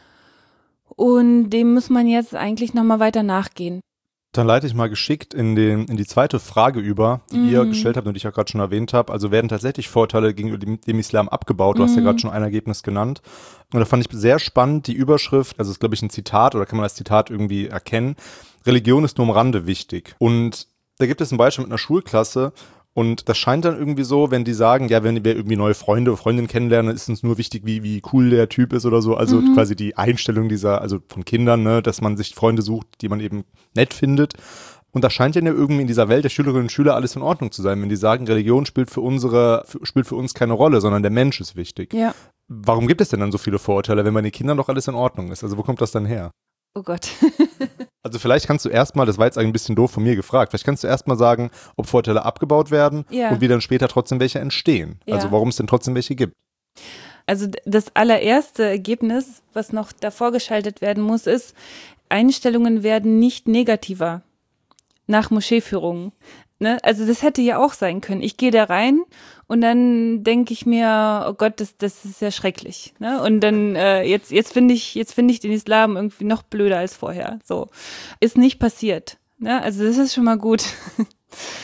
und dem muss man jetzt eigentlich nochmal weiter nachgehen. Dann leite ich mal geschickt in, den, in die zweite Frage über, die mm. ihr gestellt habt und die ich ja gerade schon erwähnt habe. Also werden tatsächlich Vorteile gegenüber dem, dem Islam abgebaut? Du mm. hast ja gerade schon ein Ergebnis genannt. Und da fand ich sehr spannend die Überschrift, also ist glaube ich ein Zitat oder kann man das Zitat irgendwie erkennen. Religion ist nur am Rande wichtig. Und da gibt es ein Beispiel mit einer Schulklasse. Und das scheint dann irgendwie so, wenn die sagen, ja, wenn wir irgendwie neue Freunde oder Freundinnen kennenlernen, dann ist uns nur wichtig, wie, wie cool der Typ ist oder so. Also mhm. quasi die Einstellung dieser, also von Kindern, ne, dass man sich Freunde sucht, die man eben nett findet. Und das scheint ja irgendwie in dieser Welt der Schülerinnen und Schüler alles in Ordnung zu sein, wenn die sagen, Religion spielt für unsere, für, spielt für uns keine Rolle, sondern der Mensch ist wichtig. Ja. Warum gibt es denn dann so viele Vorurteile, wenn bei den Kindern doch alles in Ordnung ist? Also wo kommt das dann her? Oh Gott. Also vielleicht kannst du erstmal, das war jetzt ein bisschen doof von mir gefragt, vielleicht kannst du erstmal sagen, ob Vorteile abgebaut werden ja. und wie dann später trotzdem welche entstehen. Ja. Also warum es denn trotzdem welche gibt. Also das allererste Ergebnis, was noch davor geschaltet werden muss, ist, Einstellungen werden nicht negativer nach Moscheeführungen. Ne? Also das hätte ja auch sein können. Ich gehe da rein und dann denke ich mir, oh Gott, das, das ist ja schrecklich. Ne? Und dann äh, jetzt, jetzt finde ich, jetzt finde ich den Islam irgendwie noch blöder als vorher. So ist nicht passiert. Ne? Also das ist schon mal gut.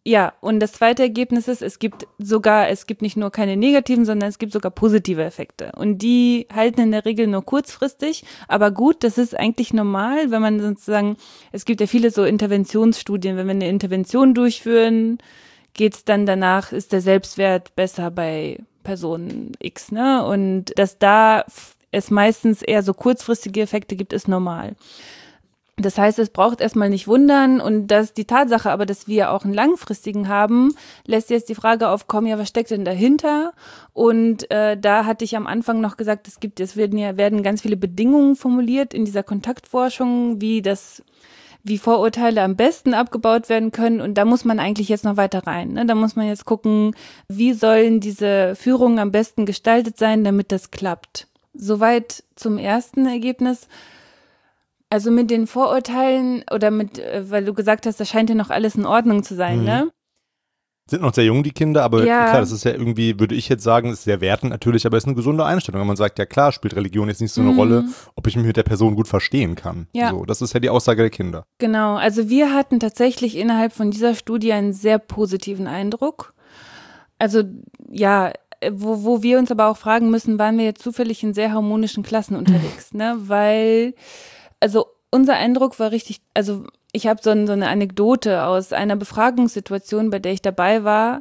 Ja, und das zweite Ergebnis ist, es gibt sogar, es gibt nicht nur keine negativen, sondern es gibt sogar positive Effekte. Und die halten in der Regel nur kurzfristig, aber gut, das ist eigentlich normal, wenn man sozusagen, es gibt ja viele so Interventionsstudien, wenn wir eine Intervention durchführen, geht's dann danach, ist der Selbstwert besser bei Person X, ne? Und dass da es meistens eher so kurzfristige Effekte gibt, ist normal. Das heißt, es braucht erstmal nicht wundern und dass die Tatsache aber, dass wir auch einen langfristigen haben, lässt jetzt die Frage aufkommen, ja, was steckt denn dahinter? Und äh, da hatte ich am Anfang noch gesagt, es gibt, es werden ja werden ganz viele Bedingungen formuliert in dieser Kontaktforschung, wie das wie Vorurteile am besten abgebaut werden können. Und da muss man eigentlich jetzt noch weiter rein. Ne? Da muss man jetzt gucken, wie sollen diese Führungen am besten gestaltet sein, damit das klappt. Soweit zum ersten Ergebnis. Also mit den Vorurteilen oder mit, weil du gesagt hast, da scheint ja noch alles in Ordnung zu sein, mhm. ne? Sind noch sehr jung, die Kinder, aber ja. klar, das ist ja irgendwie, würde ich jetzt sagen, ist sehr wertend natürlich, aber ist eine gesunde Einstellung. Wenn man sagt, ja klar, spielt Religion jetzt nicht so eine mhm. Rolle, ob ich mich mit der Person gut verstehen kann. Ja. So, das ist ja die Aussage der Kinder. Genau, also wir hatten tatsächlich innerhalb von dieser Studie einen sehr positiven Eindruck. Also ja, wo, wo wir uns aber auch fragen müssen, waren wir jetzt zufällig in sehr harmonischen Klassen unterwegs, ne? Weil Also unser Eindruck war richtig, also ich habe so, so eine Anekdote aus einer Befragungssituation, bei der ich dabei war,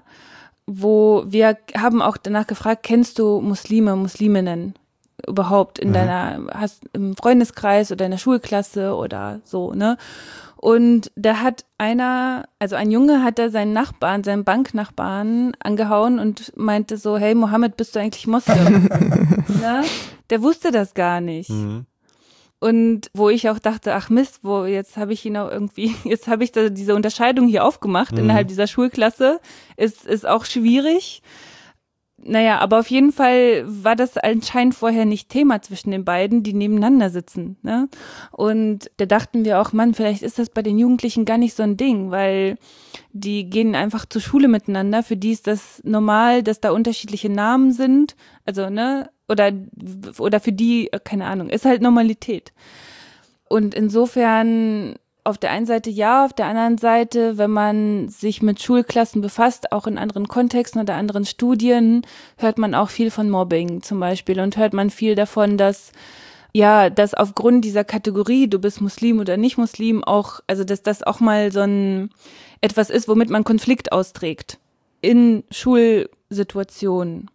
wo wir haben auch danach gefragt, kennst du Muslime, Musliminnen überhaupt in mhm. deiner, hast im Freundeskreis oder in der Schulklasse oder so, ne? Und da hat einer, also ein Junge hat da seinen Nachbarn, seinen Banknachbarn angehauen und meinte so, hey Mohammed, bist du eigentlich Moslem? ne? Der wusste das gar nicht. Mhm. Und wo ich auch dachte, ach Mist, wo jetzt habe ich ihn auch irgendwie, jetzt habe ich da diese Unterscheidung hier aufgemacht mhm. innerhalb dieser Schulklasse, ist ist auch schwierig. Naja, aber auf jeden Fall war das anscheinend vorher nicht Thema zwischen den beiden, die nebeneinander sitzen, ne? Und da dachten wir auch, Mann, vielleicht ist das bei den Jugendlichen gar nicht so ein Ding, weil die gehen einfach zur Schule miteinander, für die ist das normal, dass da unterschiedliche Namen sind, also, ne, oder, oder für die, keine Ahnung, ist halt Normalität. Und insofern auf der einen Seite ja, auf der anderen Seite, wenn man sich mit Schulklassen befasst, auch in anderen Kontexten oder anderen Studien, hört man auch viel von Mobbing zum Beispiel und hört man viel davon, dass ja, dass aufgrund dieser Kategorie, du bist Muslim oder nicht Muslim, auch, also dass das auch mal so ein etwas ist, womit man Konflikt austrägt in Schulsituationen.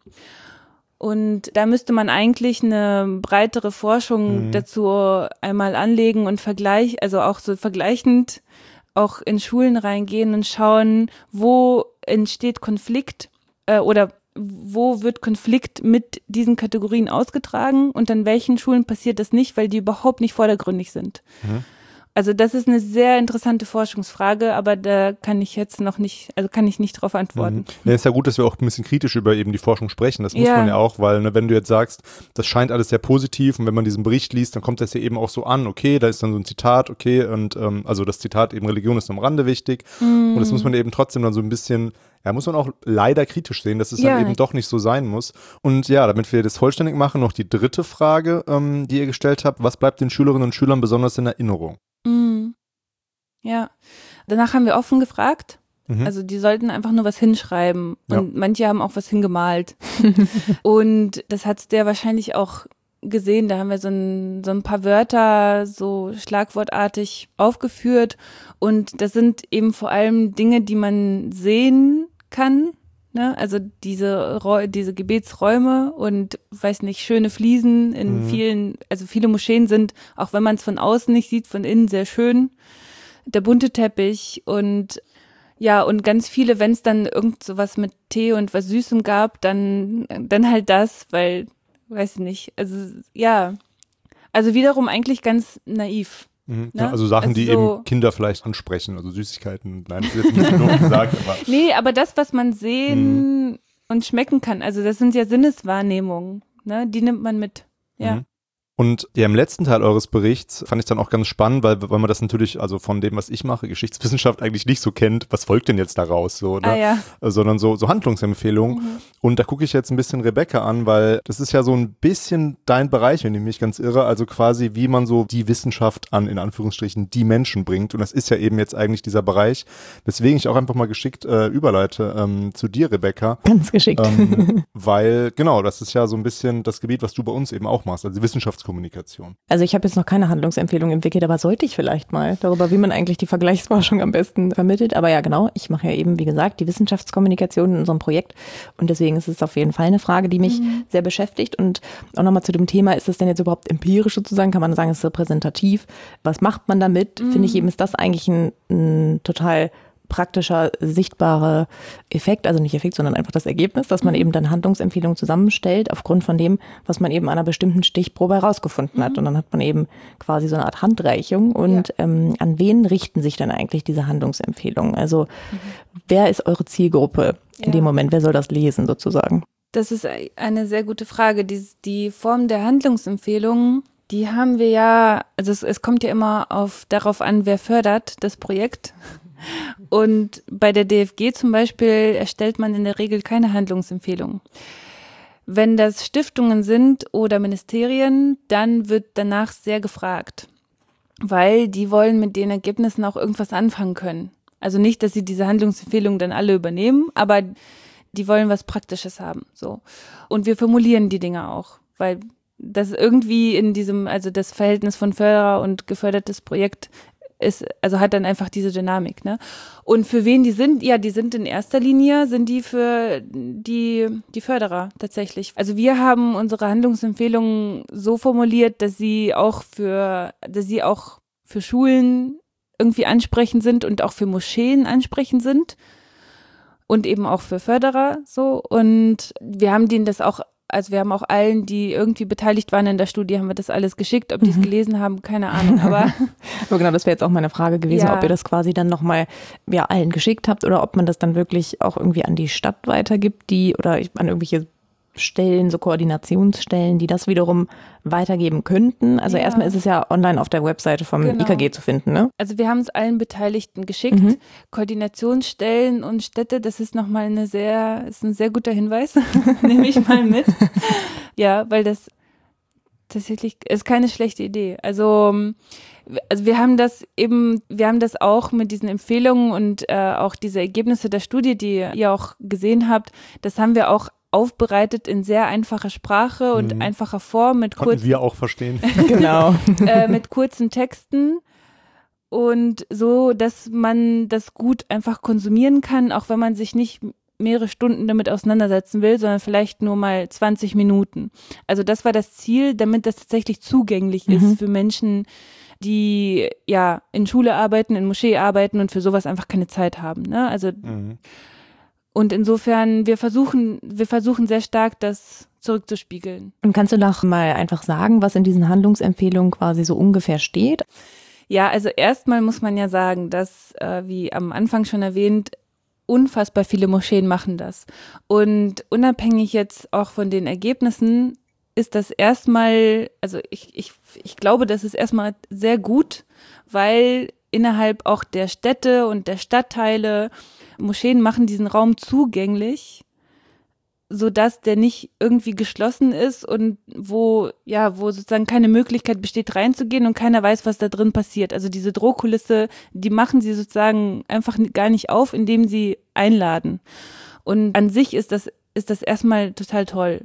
Und da müsste man eigentlich eine breitere Forschung mhm. dazu einmal anlegen und vergleich, also auch so vergleichend auch in Schulen reingehen und schauen, wo entsteht Konflikt äh, oder wo wird Konflikt mit diesen Kategorien ausgetragen und an welchen Schulen passiert das nicht, weil die überhaupt nicht vordergründig sind. Mhm. Also das ist eine sehr interessante Forschungsfrage, aber da kann ich jetzt noch nicht, also kann ich nicht drauf antworten. Mhm. Ja, ist ja gut, dass wir auch ein bisschen kritisch über eben die Forschung sprechen. Das muss ja. man ja auch, weil ne, wenn du jetzt sagst, das scheint alles sehr positiv und wenn man diesen Bericht liest, dann kommt das ja eben auch so an, okay, da ist dann so ein Zitat, okay, und ähm, also das Zitat eben Religion ist am Rande wichtig mhm. und das muss man eben trotzdem dann so ein bisschen, ja, muss man auch leider kritisch sehen, dass es ja. dann eben doch nicht so sein muss. Und ja, damit wir das vollständig machen, noch die dritte Frage, ähm, die ihr gestellt habt, was bleibt den Schülerinnen und Schülern besonders in Erinnerung? Mhm. Ja, danach haben wir offen gefragt. Mhm. Also die sollten einfach nur was hinschreiben und ja. manche haben auch was hingemalt. Und das hat der wahrscheinlich auch gesehen, da haben wir so ein, so ein paar Wörter so schlagwortartig aufgeführt und das sind eben vor allem Dinge, die man sehen kann. Ne? Also diese diese Gebetsräume und, weiß nicht, schöne Fliesen in mhm. vielen, also viele Moscheen sind, auch wenn man es von außen nicht sieht, von innen sehr schön. Der bunte Teppich und ja, und ganz viele, wenn es dann irgend sowas mit Tee und was Süßem gab, dann dann halt das, weil, weiß ich nicht, also ja, also wiederum eigentlich ganz naiv. Mhm. Ne? Ja, also Sachen, also die so eben Kinder vielleicht ansprechen, also Süßigkeiten. Nein, das ist jetzt nicht genug gesagt. Aber nee, aber das, was man sehen mhm. und schmecken kann, also das sind ja Sinneswahrnehmungen, ne? Die nimmt man mit. Ja. Mhm. Und ja, im letzten Teil eures Berichts fand ich dann auch ganz spannend, weil, weil man das natürlich, also von dem, was ich mache, Geschichtswissenschaft eigentlich nicht so kennt, was folgt denn jetzt daraus, so, ne? Ah, ja. Sondern so, so Handlungsempfehlungen. Mhm. Und da gucke ich jetzt ein bisschen Rebecca an, weil das ist ja so ein bisschen dein Bereich, wenn ich mich ganz irre, also quasi wie man so die Wissenschaft an, in Anführungsstrichen, die Menschen bringt. Und das ist ja eben jetzt eigentlich dieser Bereich, weswegen ich auch einfach mal geschickt äh, überleite ähm, zu dir, Rebecca. Ganz geschickt. Ähm, weil, genau, das ist ja so ein bisschen das Gebiet, was du bei uns eben auch machst, also die Wissenschaftskommunikation. Also ich habe jetzt noch keine Handlungsempfehlung entwickelt, aber sollte ich vielleicht mal darüber, wie man eigentlich die Vergleichsforschung am besten vermittelt. Aber ja, genau, ich mache ja eben, wie gesagt, die Wissenschaftskommunikation in unserem Projekt und deswegen ist es auf jeden Fall eine Frage, die mich mhm. sehr beschäftigt. Und auch nochmal zu dem Thema, ist das denn jetzt überhaupt empirisch sozusagen? Kann man sagen, es ist repräsentativ? Was macht man damit? Mhm. Finde ich eben, ist das eigentlich ein, ein total praktischer, sichtbarer Effekt, also nicht Effekt, sondern einfach das Ergebnis, dass man eben dann Handlungsempfehlungen zusammenstellt aufgrund von dem, was man eben an einer bestimmten Stichprobe herausgefunden hat. Und dann hat man eben quasi so eine Art Handreichung. Und ja. ähm, an wen richten sich denn eigentlich diese Handlungsempfehlungen? Also mhm. wer ist eure Zielgruppe in ja. dem Moment? Wer soll das lesen sozusagen? Das ist eine sehr gute Frage. Die, die Form der Handlungsempfehlungen, die haben wir ja, also es, es kommt ja immer auf darauf an, wer fördert das Projekt. Und bei der D F G zum Beispiel erstellt man in der Regel keine Handlungsempfehlungen. Wenn das Stiftungen sind oder Ministerien, dann wird danach sehr gefragt, weil die wollen mit den Ergebnissen auch irgendwas anfangen können. Also nicht, dass sie diese Handlungsempfehlungen dann alle übernehmen, aber die wollen was Praktisches haben. So. Und wir formulieren die Dinge auch, weil das irgendwie in diesem, also das Verhältnis von Förderer und gefördertes Projekt ist, also hat dann einfach diese Dynamik, ne? Und für wen die sind? Ja, die sind in erster Linie, sind die für die, die Förderer tatsächlich. Also wir haben unsere Handlungsempfehlungen so formuliert, dass sie auch für, dass sie auch für Schulen irgendwie ansprechend sind und auch für Moscheen ansprechend sind und eben auch für Förderer, so. Und wir haben denen das auch Also wir haben auch allen, die irgendwie beteiligt waren in der Studie, haben wir das alles geschickt. Ob die es mhm. gelesen haben, keine Ahnung. Aber, aber genau, das wäre jetzt auch meine Frage gewesen, ja. ob ihr das quasi dann nochmal ja, allen geschickt habt oder ob man das dann wirklich auch irgendwie an die Stadt weitergibt, die oder an irgendwelche Stellen, so Koordinationsstellen, die das wiederum weitergeben könnten. Also ja. erstmal ist es ja online auf der Webseite vom genau. I K G zu finden, ne? Also wir haben es allen Beteiligten geschickt. Mhm. Koordinationsstellen und Städte, das ist nochmal eine sehr, ist ein sehr guter Hinweis. Nehme ich mal mit. Ja, weil das tatsächlich ist keine schlechte Idee. Also, also wir haben das eben, wir haben das auch mit diesen Empfehlungen und äh, auch diese Ergebnisse der Studie, die ihr auch gesehen habt, das haben wir auch aufbereitet in sehr einfacher Sprache und mhm. einfacher Form mit Konnten kurzen, wir auch verstehen. Genau. äh, mit kurzen Texten und so, dass man das gut einfach konsumieren kann, auch wenn man sich nicht mehrere Stunden damit auseinandersetzen will, sondern vielleicht nur mal zwanzig Minuten. Also das war das Ziel, damit das tatsächlich zugänglich mhm. ist für Menschen, die ja in Schule arbeiten, in Moschee arbeiten und für sowas einfach keine Zeit haben, ne? Also mhm. Und insofern, wir versuchen, wir versuchen sehr stark, das zurückzuspiegeln. Und kannst du noch mal einfach sagen, was in diesen Handlungsempfehlungen quasi so ungefähr steht? Ja, also erstmal muss man ja sagen, dass, äh, wie am Anfang schon erwähnt, unfassbar viele Moscheen machen das. Und unabhängig jetzt auch von den Ergebnissen ist das erstmal, also ich, ich, ich glaube, das ist erstmal sehr gut, weil innerhalb auch der Städte und der Stadtteile Moscheen machen diesen Raum zugänglich, sodass der nicht irgendwie geschlossen ist und wo, ja, wo sozusagen keine Möglichkeit besteht, reinzugehen und keiner weiß, was da drin passiert. Also diese Drohkulisse, die machen sie sozusagen einfach gar nicht auf, indem sie einladen. Und an sich ist das, ist das erstmal total toll.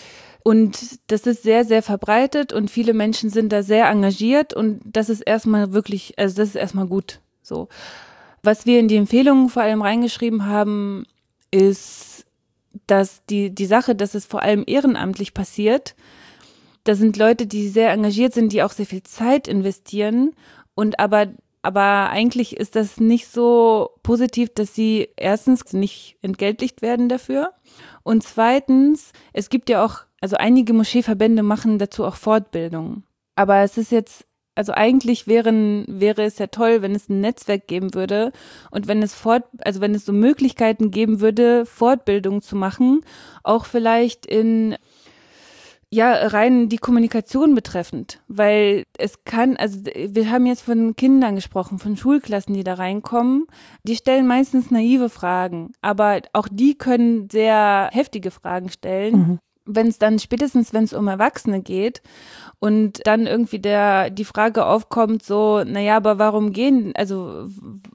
Und das ist sehr, sehr verbreitet und viele Menschen sind da sehr engagiert und das ist erstmal wirklich, also das ist erstmal gut, so. Was wir in die Empfehlungen vor allem reingeschrieben haben, ist, dass die, die Sache, dass es vor allem ehrenamtlich passiert, da sind Leute, die sehr engagiert sind, die auch sehr viel Zeit investieren und aber, aber eigentlich ist das nicht so positiv, dass sie erstens nicht entgeltlicht werden dafür und zweitens, es gibt ja auch, also einige Moscheeverbände machen dazu auch Fortbildungen, aber es ist jetzt Also eigentlich wären, wäre es ja toll, wenn es ein Netzwerk geben würde und wenn es fort, also wenn es so Möglichkeiten geben würde, Fortbildung zu machen, auch vielleicht in, Ja, rein die Kommunikation betreffend, weil es kann, also wir haben jetzt von Kindern gesprochen, von Schulklassen, die da reinkommen, die stellen meistens naive Fragen, aber auch die können sehr heftige Fragen stellen. Mhm. Wenn es dann spätestens, wenn es um Erwachsene geht und dann irgendwie der die Frage aufkommt, so, naja, aber warum gehen, also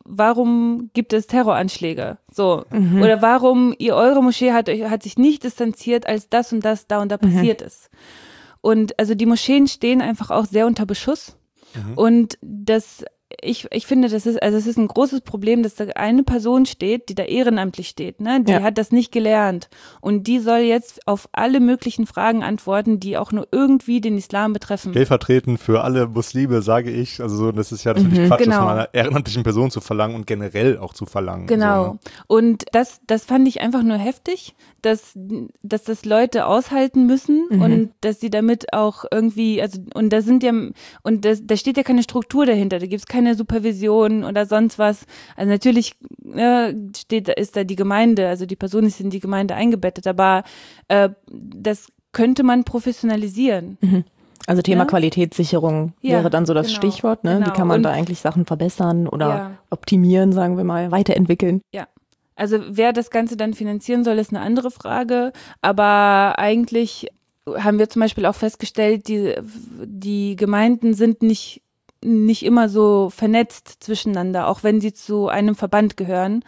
warum gibt es Terroranschläge? So, mhm. Oder warum, ihr eure Moschee hat euch hat sich nicht distanziert, als das und das da und da passiert mhm. ist. Und also die Moscheen stehen einfach auch sehr unter Beschuss. Mhm. Und das Ich, ich finde, das ist, also es ist ein großes Problem, dass da eine Person steht, die da ehrenamtlich steht, ne? Die ja. hat das nicht gelernt. Und die soll jetzt auf alle möglichen Fragen antworten, die auch nur irgendwie den Islam betreffen. Stellvertretend für alle Muslime, sage ich. Also so, das ist ja natürlich mhm, Quatsch, genau. das von einer ehrenamtlichen Person zu verlangen und generell auch zu verlangen. Genau. So, ne? Und das, das fand ich einfach nur heftig, dass, dass das Leute aushalten müssen mhm. und dass sie damit auch irgendwie, also, und da sind ja, und das, da steht ja keine Struktur dahinter, da gibt es keine keine Supervision oder sonst was. Also natürlich äh, steht, ist da die Gemeinde, also die Person ist in die Gemeinde eingebettet, aber äh, das könnte man professionalisieren. Mhm. Also Thema ja? Qualitätssicherung ja, wäre dann so das genau, Stichwort, ne? Genau. Wie kann man Und, da eigentlich Sachen verbessern oder ja. optimieren, sagen wir mal, weiterentwickeln? Ja. Also wer das Ganze dann finanzieren soll, ist eine andere Frage, aber eigentlich haben wir zum Beispiel auch festgestellt, die, die Gemeinden sind nicht nicht immer so vernetzt zwischeneinander, auch wenn sie zu einem Verband gehören.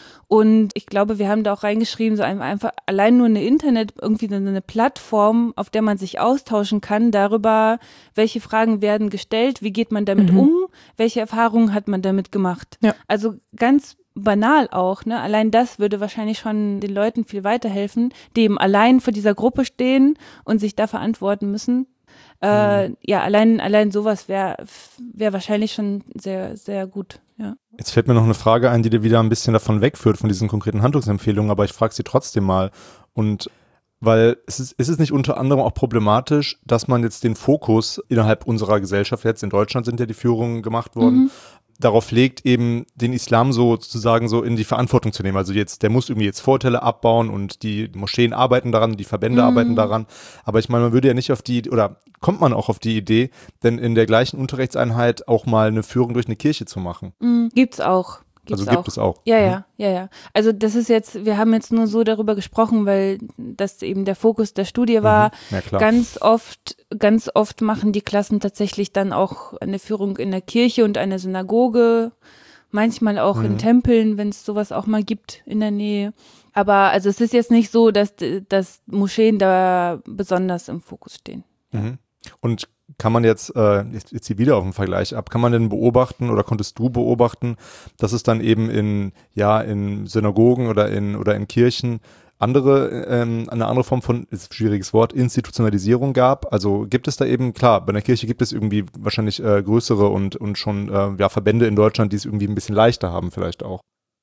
Und ich glaube, wir haben da auch reingeschrieben, so einfach allein nur eine Internet, irgendwie eine Plattform, auf der man sich austauschen kann darüber, welche Fragen werden gestellt, wie geht man damit mhm. um, welche Erfahrungen hat man damit gemacht. Ja. Also ganz banal auch, ne? Allein das würde wahrscheinlich schon den Leuten viel weiterhelfen, die eben allein vor dieser Gruppe stehen und sich da verantworten müssen. Äh, mhm. Ja, allein, allein sowas wäre wär wahrscheinlich schon sehr, sehr gut, ja. Jetzt fällt mir noch eine Frage ein, die dir wieder ein bisschen davon wegführt, von diesen konkreten Handlungsempfehlungen, aber ich frage sie trotzdem mal. Und weil es ist, ist es nicht unter anderem auch problematisch, dass man jetzt den Fokus innerhalb unserer Gesellschaft, jetzt in Deutschland sind ja die Führungen gemacht worden, mhm. darauf legt, eben den Islam so sozusagen so in die Verantwortung zu nehmen. Also jetzt, der muss irgendwie jetzt Vorurteile abbauen und die Moscheen arbeiten daran, die Verbände mhm. arbeiten daran. Aber ich meine, man würde ja nicht auf die, oder kommt man auch auf die Idee, denn in der gleichen Unterrichtseinheit auch mal eine Führung durch eine Kirche zu machen? Mhm. Gibt's auch. Gibt's also gibt auch. es auch. Ja, ja, ja, ja. Also das ist jetzt, wir haben jetzt nur so darüber gesprochen, weil das eben der Fokus der Studie war. Mhm. Ja, klar. Ganz oft, ganz oft machen die Klassen tatsächlich dann auch eine Führung in der Kirche und einer Synagoge, manchmal auch mhm. in Tempeln, wenn es sowas auch mal gibt in der Nähe. Aber also es ist jetzt nicht so, dass, dass Moscheen da besonders im Fokus stehen. Mhm. Und kann man jetzt, äh, jetzt, jetzt hier wieder auf den Vergleich ab, kann man denn beobachten oder konntest du beobachten, dass es dann eben in, ja, in Synagogen oder in, oder in Kirchen andere, ähm, eine andere Form von, ist ein schwieriges Wort, Institutionalisierung gab? Also gibt es da eben, klar, bei der Kirche gibt es irgendwie wahrscheinlich äh, größere und, und schon äh, ja, Verbände in Deutschland, die es irgendwie ein bisschen leichter haben vielleicht auch.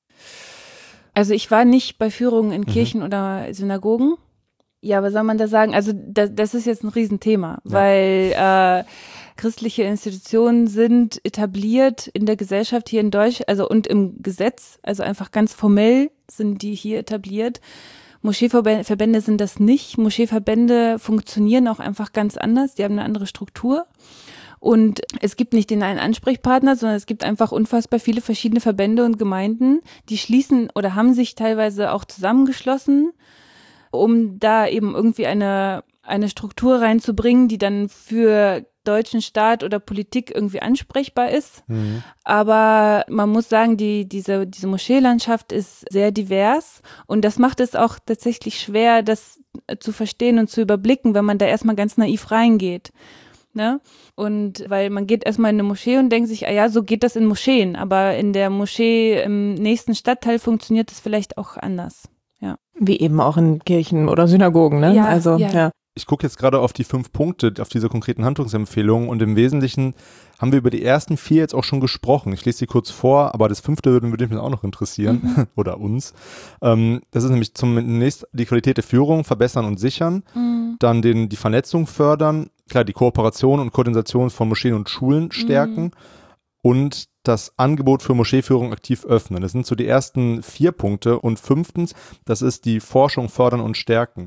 Also ich war nicht bei Führungen in Kirchen mhm. oder Synagogen. Ja, was soll man da sagen? Also das, das ist jetzt ein Riesenthema, ja. weil äh, christliche Institutionen sind etabliert in der Gesellschaft hier in Deutschland, also und im Gesetz, also einfach ganz formell sind die hier etabliert. Moscheeverbände sind das nicht. Moscheeverbände funktionieren auch einfach ganz anders, die haben eine andere Struktur. Und es gibt nicht den einen Ansprechpartner, sondern es gibt einfach unfassbar viele verschiedene Verbände und Gemeinden, die schließen oder haben sich teilweise auch zusammengeschlossen, um da eben irgendwie eine, eine Struktur reinzubringen, die dann für deutschen Staat oder Politik irgendwie ansprechbar ist. Mhm. Aber man muss sagen, die, diese, diese Moscheelandschaft ist sehr divers und das macht es auch tatsächlich schwer, das zu verstehen und zu überblicken, wenn man da erstmal ganz naiv reingeht. Ne? Und weil man geht erstmal in eine Moschee und denkt sich, ah ja, so geht das in Moscheen, aber in der Moschee im nächsten Stadtteil funktioniert das vielleicht auch anders. Ja. Wie eben auch in Kirchen oder Synagogen, ne? Ja, also, ja. ja. Ich gucke jetzt gerade auf die fünf Punkte, auf diese konkreten Handlungsempfehlungen und im Wesentlichen haben wir über die ersten vier jetzt auch schon gesprochen. Ich lese sie kurz vor, aber das fünfte würde, würde mich auch noch interessieren mhm. oder uns. Ähm, das ist nämlich zunächst die Qualität der Führung verbessern und sichern, mhm. dann den, die Vernetzung fördern, klar die Kooperation und Koordination von Moscheen und Schulen stärken mhm. und das Angebot für Moscheeführung aktiv öffnen. Das sind so die ersten vier Punkte. Und fünftens, das ist die Forschung fördern und stärken. Mhm.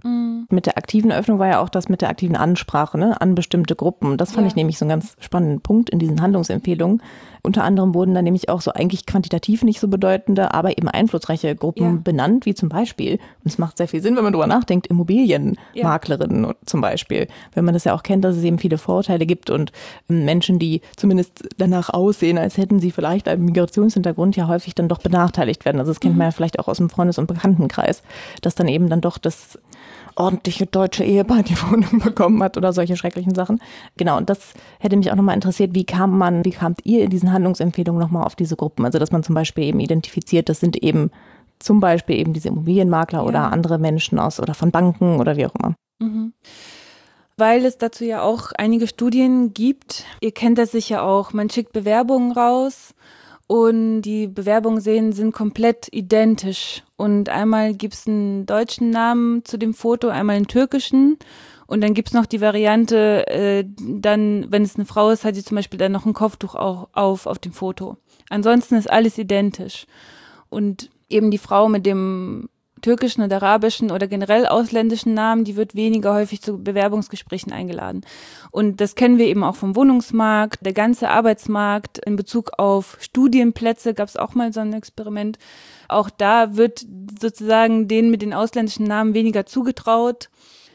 mit der aktiven Öffnung war ja auch das mit der aktiven Ansprache, ne, an bestimmte Gruppen. Das fand ja. ich nämlich so einen ganz spannenden Punkt in diesen Handlungsempfehlungen. Unter anderem wurden dann nämlich auch so eigentlich quantitativ nicht so bedeutende, aber eben einflussreiche Gruppen ja. benannt, wie zum Beispiel, und es macht sehr viel Sinn, wenn man drüber nachdenkt, Immobilienmaklerinnen ja. zum Beispiel. Wenn man das ja auch kennt, dass es eben viele Vorurteile gibt und Menschen, die zumindest danach aussehen, als hätten sie vielleicht einen Migrationshintergrund, ja häufig dann doch benachteiligt werden. Also das kennt man ja vielleicht auch aus dem Freundes- und Bekanntenkreis, dass dann eben dann doch das ordentliche deutsche Ehepaar die Wohnung bekommen hat oder solche schrecklichen Sachen. Genau, und das hätte mich auch nochmal interessiert, wie kam man, wie kamt ihr in diesen Handlungsempfehlungen nochmal auf diese Gruppen? Also dass man zum Beispiel eben identifiziert, das sind eben zum Beispiel eben diese Immobilienmakler ja. oder andere Menschen aus oder von Banken oder wie auch immer. Mhm. Weil es dazu ja auch einige Studien gibt. Ihr kennt das sicher auch. Man schickt Bewerbungen raus und die Bewerbungen sehen, sind komplett identisch. Und einmal gibt es einen deutschen Namen zu dem Foto, einmal einen türkischen. Und dann gibt es noch die Variante, äh, dann, wenn es eine Frau ist, hat sie zum Beispiel dann noch ein Kopftuch auch auf auf dem Foto. Ansonsten ist alles identisch. Und eben die Frau mit dem türkischen oder arabischen oder generell ausländischen Namen, die wird weniger häufig zu Bewerbungsgesprächen eingeladen. Und das kennen wir eben auch vom Wohnungsmarkt, der ganze Arbeitsmarkt in Bezug auf Studienplätze, gab es auch mal so ein Experiment. Auch da wird sozusagen denen mit den ausländischen Namen weniger zugetraut.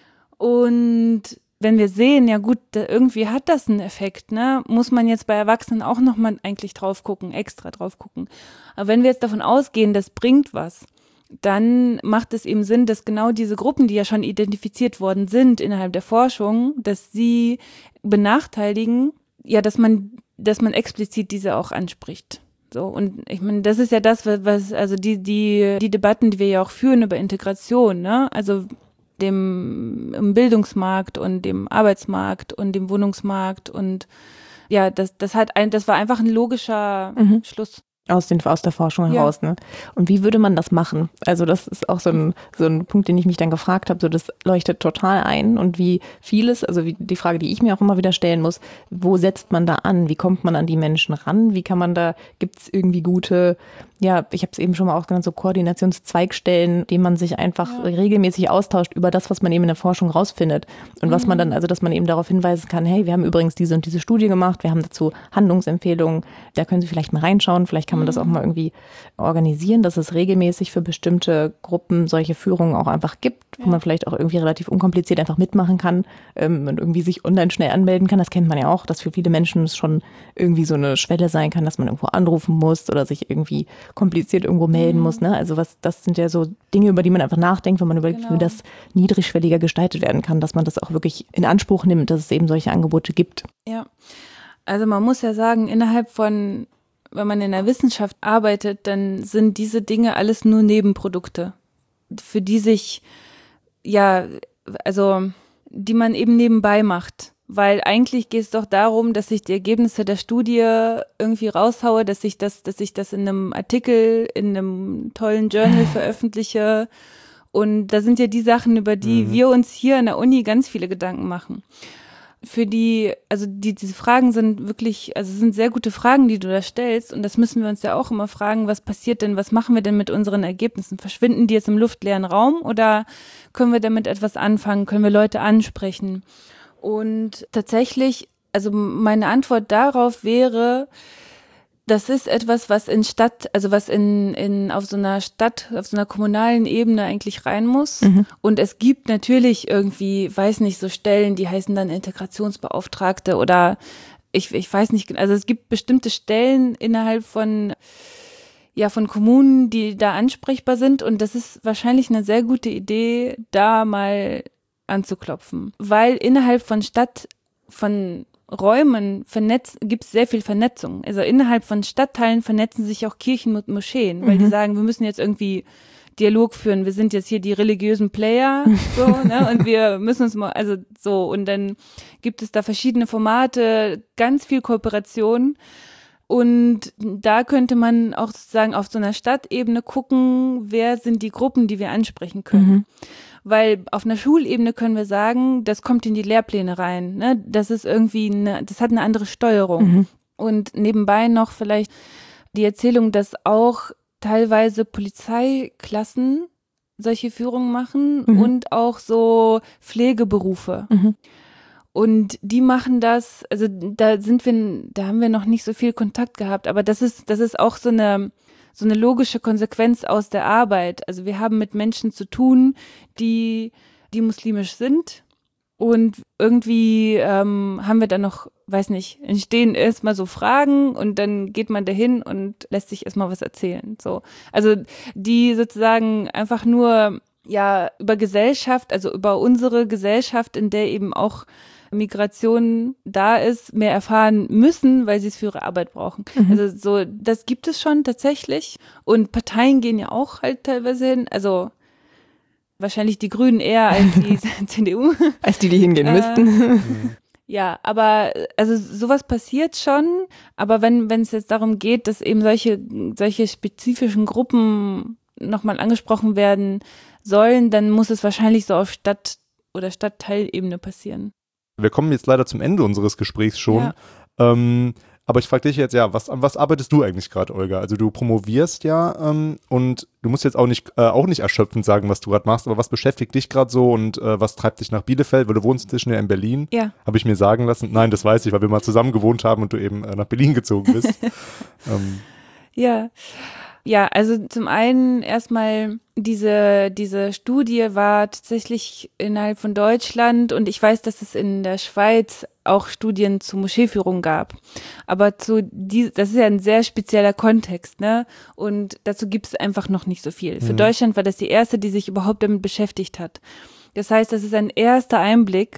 Und wenn wir sehen, ja gut, irgendwie hat das einen Effekt, ne, muss man jetzt bei Erwachsenen auch nochmal eigentlich drauf gucken, extra drauf gucken. Aber wenn wir jetzt davon ausgehen, das bringt was, dann macht es eben Sinn, dass genau diese Gruppen, die ja schon identifiziert worden sind innerhalb der Forschung, dass sie benachteiligen, ja, dass man, dass man explizit diese auch anspricht. So, und ich meine, das ist ja das, was, also die, die, die Debatten, die wir ja auch führen über Integration, ne, also dem im Bildungsmarkt und dem Arbeitsmarkt und dem Wohnungsmarkt und ja, das, das hat ein, das war einfach ein logischer mhm. Schluss. Aus, den, aus der Forschung heraus, ja. ne? Und wie würde man das machen? Also das ist auch so ein, so ein Punkt, den ich mich dann gefragt habe, so das leuchtet total ein und wie vieles, also wie die Frage, die ich mir auch immer wieder stellen muss, wo setzt man da an? Wie kommt man an die Menschen ran? Wie kann man da, gibt es irgendwie gute, ja, ich habe es eben schon mal auch genannt, so Koordinationszweigstellen, denen man sich einfach ja. regelmäßig austauscht über das, was man eben in der Forschung rausfindet und mhm. was man dann, also dass man eben darauf hinweisen kann, hey, wir haben übrigens diese und diese Studie gemacht, wir haben dazu Handlungsempfehlungen, da können Sie vielleicht mal reinschauen, vielleicht kann man das auch mal irgendwie organisieren, dass es regelmäßig für bestimmte Gruppen solche Führungen auch einfach gibt, wo ja. man vielleicht auch irgendwie relativ unkompliziert einfach mitmachen kann ähm, und irgendwie sich online schnell anmelden kann. Das kennt man ja auch, dass für viele Menschen es schon irgendwie so eine Schwelle sein kann, dass man irgendwo anrufen muss oder sich irgendwie kompliziert irgendwo melden mhm. muss. Ne? Also was, das sind ja so Dinge, über die man einfach nachdenkt, wenn man überlegt, genau. wie das niedrigschwelliger gestaltet werden kann, dass man das auch wirklich in Anspruch nimmt, dass es eben solche Angebote gibt. Ja, also man muss ja sagen, innerhalb von wenn man in der Wissenschaft arbeitet, dann sind diese Dinge alles nur Nebenprodukte, für die sich, ja, also, die man eben nebenbei macht. Weil eigentlich geht es doch darum, dass ich die Ergebnisse der Studie irgendwie raushaue, dass ich das, dass ich das in einem Artikel, in einem tollen Journal veröffentliche. Und da sind ja die Sachen, über die mhm. wir uns hier an der Uni ganz viele Gedanken machen. Für die, also die, diese Fragen sind wirklich, also sind sehr gute Fragen, die du da stellst und das müssen wir uns ja auch immer fragen, was passiert denn, was machen wir denn mit unseren Ergebnissen? Verschwinden die jetzt im luftleeren Raum oder können wir damit etwas anfangen, können wir Leute ansprechen? Und tatsächlich, also meine Antwort darauf wäre, das ist etwas, was in Stadt, also was in, in, auf so einer Stadt, auf so einer kommunalen Ebene eigentlich rein muss. Mhm. Und es gibt natürlich irgendwie, weiß nicht, so Stellen, die heißen dann Integrationsbeauftragte oder ich, ich weiß nicht, also es gibt bestimmte Stellen innerhalb von, ja, von Kommunen, die da ansprechbar sind. Und das ist wahrscheinlich eine sehr gute Idee, da mal anzuklopfen. Weil innerhalb von Stadt, von Räumen vernetzt, gibt es sehr viel Vernetzung. Also innerhalb von Stadtteilen vernetzen sich auch Kirchen mit Moscheen, weil mhm. die sagen, wir müssen jetzt irgendwie Dialog führen. Wir sind jetzt hier die religiösen Player, so, ne, und wir müssen uns mal, also so, und dann gibt es da verschiedene Formate, ganz viel Kooperation. Und da könnte man auch sozusagen auf so einer Stadtebene gucken, wer sind die Gruppen, die wir ansprechen können. Mhm. Weil auf einer Schulebene können wir sagen, das kommt in die Lehrpläne rein, ne? Das ist irgendwie eine, das hat eine andere Steuerung. Mhm. Und nebenbei noch vielleicht die Erzählung, dass auch teilweise Polizeiklassen solche Führungen machen Mhm. und auch so Pflegeberufe. Mhm. Und die machen das, also da sind wir, da haben wir noch nicht so viel Kontakt gehabt, aber das ist, das ist auch so eine, so eine logische Konsequenz aus der Arbeit. Also wir haben mit Menschen zu tun, die, die muslimisch sind und irgendwie ähm, haben wir dann noch, weiß nicht, entstehen erstmal so Fragen und dann geht man dahin und lässt sich erstmal was erzählen. So. Also die sozusagen einfach nur ja über Gesellschaft, also über unsere Gesellschaft, in der eben auch Migration da ist, mehr erfahren müssen, weil sie es für ihre Arbeit brauchen. Mhm. Also so, das gibt es schon tatsächlich. Und Parteien gehen ja auch halt teilweise hin. Also wahrscheinlich die Grünen eher als die C D U. Als die, die hingehen Äh, müssten. Ja, aber also sowas passiert schon. Aber wenn wenn es jetzt darum geht, dass eben solche solche spezifischen Gruppen nochmal angesprochen werden sollen, dann muss es wahrscheinlich so auf Stadt- oder Stadtteilebene passieren. Wir kommen jetzt leider zum Ende unseres Gesprächs schon. Ja. Ähm, aber ich frage dich jetzt, ja, was, an was arbeitest du eigentlich gerade, Olga? Also du promovierst ja ähm, und du musst jetzt auch nicht, äh, auch nicht erschöpfend sagen, was du gerade machst, aber was beschäftigt dich gerade so und äh, was treibt dich nach Bielefeld? Weil du wohnst inzwischen ja in Berlin, Ja. habe ich mir sagen lassen. Nein, das weiß ich, weil wir mal zusammen gewohnt haben und du eben äh, nach Berlin gezogen bist. ähm, Ja. Ja, also zum einen erstmal diese, diese Studie war tatsächlich innerhalb von Deutschland und ich weiß, dass es in der Schweiz auch Studien zu Moscheeführung gab. Aber zu die, das ist ja ein sehr spezieller Kontext, ne? Und dazu gibt es einfach noch nicht so viel. Für Mhm. Deutschland war das die erste, die sich überhaupt damit beschäftigt hat. Das heißt, das ist ein erster Einblick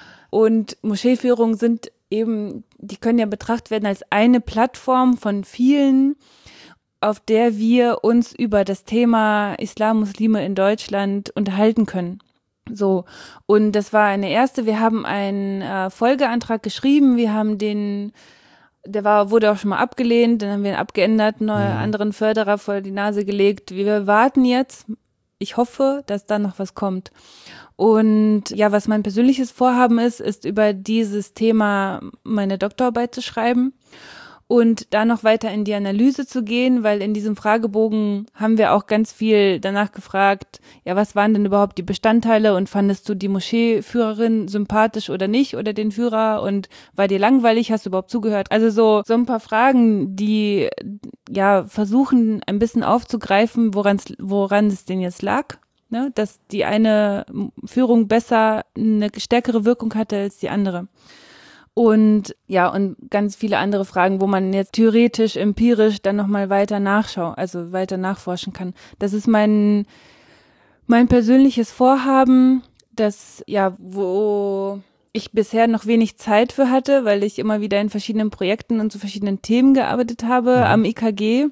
und Moscheeführungen sind eben, die können ja betrachtet werden als eine Plattform von vielen, auf der wir uns über das Thema Islam, Muslime in Deutschland unterhalten können. So, und das war eine erste, wir haben einen äh, Folgeantrag geschrieben, wir haben den, der war, wurde auch schon mal abgelehnt, dann haben wir ihn abgeändert, neue Mhm. anderen Förderer vor die Nase gelegt. Wir warten jetzt, ich hoffe, dass da noch was kommt. Und ja, was mein persönliches Vorhaben ist, ist über dieses Thema meine Doktorarbeit zu schreiben. Und da noch weiter in die Analyse zu gehen, weil in diesem Fragebogen haben wir auch ganz viel danach gefragt, ja, was waren denn überhaupt die Bestandteile und fandest du die Moscheeführerin sympathisch oder nicht oder den Führer und war dir langweilig, hast du überhaupt zugehört? Also so, so ein paar Fragen, die ja versuchen ein bisschen aufzugreifen, woran woran es denn jetzt lag, ne? Dass die eine Führung besser eine stärkere Wirkung hatte als die andere. Und ja, und ganz viele andere Fragen, wo man jetzt theoretisch, empirisch dann nochmal weiter nachschauen, also weiter nachforschen kann. Das ist mein, mein persönliches Vorhaben, das, ja, wo ich bisher noch wenig Zeit für hatte, weil ich immer wieder in verschiedenen Projekten und zu verschiedenen Themen gearbeitet habe, Mhm. am I K G.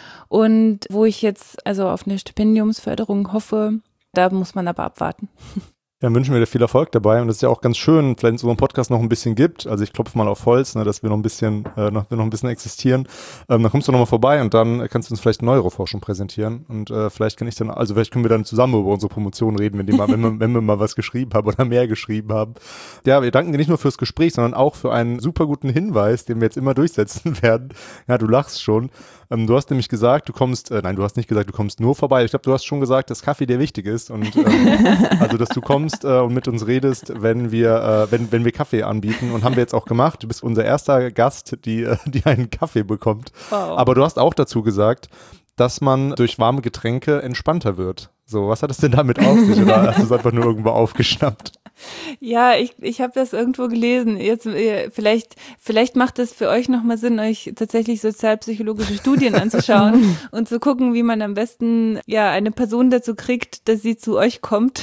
Und wo ich jetzt also auf eine Stipendiumsförderung hoffe, da muss man aber abwarten. Ja, dann wünschen wir dir viel Erfolg dabei und es ist ja auch ganz schön, vielleicht es unseren Podcast noch ein bisschen gibt, also ich klopfe mal auf Holz, ne, dass wir noch ein bisschen, äh, noch, wir noch ein bisschen existieren, ähm, dann kommst du noch mal vorbei und dann kannst du uns vielleicht Neuroforschung präsentieren und äh, vielleicht kann ich dann, also vielleicht können wir dann zusammen über unsere Promotion reden, wenn, die mal, wenn, wir, wenn wir mal was geschrieben haben oder mehr geschrieben haben. Ja, wir danken dir nicht nur fürs Gespräch, sondern auch für einen super guten Hinweis, den wir jetzt immer durchsetzen werden. Ja, du lachst schon. Ähm, du hast nämlich gesagt, du kommst, äh, nein, du hast nicht gesagt, du kommst nur vorbei. Ich glaube, du hast schon gesagt, dass Kaffee dir wichtig ist und ähm, also, dass du kommst äh, und mit uns redest, wenn wir, äh, wenn, wenn wir Kaffee anbieten und haben wir jetzt auch gemacht. Du bist unser erster Gast, die, äh, die einen Kaffee bekommt. Wow. Aber du hast auch dazu gesagt, dass man durch warme Getränke entspannter wird. So, was hat es denn damit auf sich oder hast du es einfach nur irgendwo aufgeschnappt? Ja, ich, ich habe das irgendwo gelesen. Jetzt äh, vielleicht vielleicht macht es für euch nochmal Sinn, euch tatsächlich sozialpsychologische Studien anzuschauen und zu gucken, wie man am besten ja eine Person dazu kriegt, dass sie zu euch kommt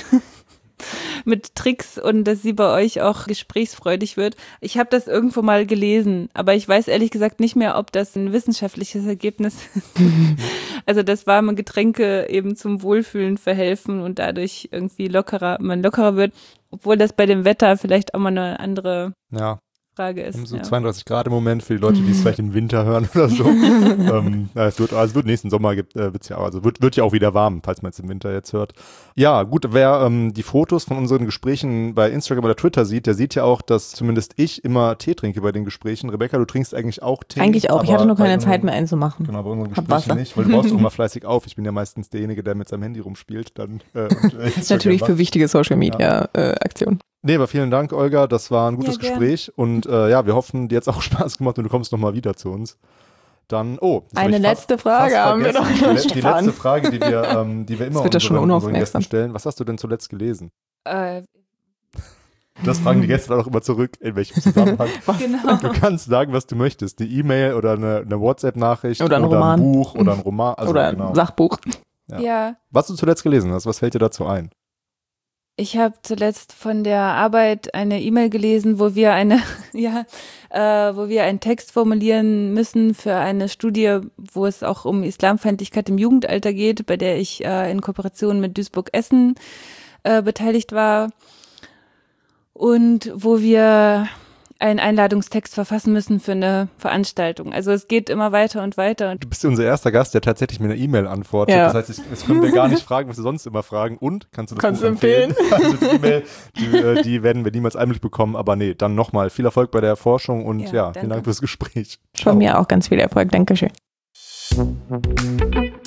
mit Tricks und dass sie bei euch auch gesprächsfreudig wird. Ich habe das irgendwo mal gelesen, aber ich weiß ehrlich gesagt nicht mehr, ob das ein wissenschaftliches Ergebnis ist. Also dass warme Getränke eben zum Wohlfühlen verhelfen und dadurch irgendwie lockerer, man lockerer wird, obwohl das bei dem Wetter vielleicht auch mal eine andere Ja. Frage ist. So ja. zweiunddreißig Grad im Moment für die Leute, die es vielleicht im Winter hören oder so. ähm, ja, es wird, also es wird nächsten Sommer gibt, äh, wird's ja, also wird, wird ja auch wieder warm, falls man es im Winter jetzt hört. Ja, gut, wer ähm, die Fotos von unseren Gesprächen bei Instagram oder Twitter sieht, der sieht ja auch, dass zumindest ich immer Tee trinke bei den Gesprächen. Rebecca, du trinkst eigentlich auch Tee. Eigentlich auch. Ich hatte nur keine unseren, Zeit mehr einzumachen. Genau, bei unseren Hab Wasser. Gesprächen nicht, weil du baust auch immer fleißig auf. Ich bin ja meistens derjenige, der mit seinem Handy rumspielt. Dann, äh, und, äh, Das ist natürlich macht. für wichtige Social-Media-Aktionen. Nee, aber vielen Dank, Olga. Das war ein gutes Ja, gern. Gespräch. Und äh, ja, wir hoffen, dir hat es auch Spaß gemacht und du kommst nochmal wieder zu uns. Dann, oh. das hab Eine ich letzte fast, Frage fast haben wir vergessen. noch. Die, le- die Stefan. letzte Frage, die wir, ähm, die wir immer wird ja schon unseren, unseren unaufmerksam. Gästen stellen. Was hast du denn zuletzt gelesen? Äh, Das fragen die Gäste dann auch immer zurück, in welchem Zusammenhang. genau. Du kannst sagen, was du möchtest. Eine E-Mail oder eine, eine WhatsApp-Nachricht Oder ein oder Roman. ein Buch oder ein Roman. Also, Oder genau. ein Sachbuch. Ja. Ja, Was du zuletzt gelesen hast, was fällt dir dazu ein? ich habe zuletzt von der Arbeit eine E-Mail gelesen, wo wir eine, ja, äh, wo wir einen Text formulieren müssen für eine Studie, wo es auch um Islamfeindlichkeit im Jugendalter geht, bei der ich äh, in Kooperation mit Duisburg-Essen äh, beteiligt war und wo wir einen Einladungstext verfassen müssen für eine Veranstaltung. Also es geht immer weiter und weiter. Und Du bist unser erster Gast, der tatsächlich mit einer E-Mail antwortet. Ja. Das heißt, ich- jetzt können wir gar nicht fragen, was wir sonst immer fragen. Und, kannst du das Kannst Buch du empfehlen? Also die E-Mail, die, äh, die werden wir niemals Einblick bekommen. Aber nee, dann nochmal viel Erfolg bei der Forschung und ja, Ja, vielen danke. Dank fürs Gespräch. Von mir auch ganz viel Erfolg. Dankeschön.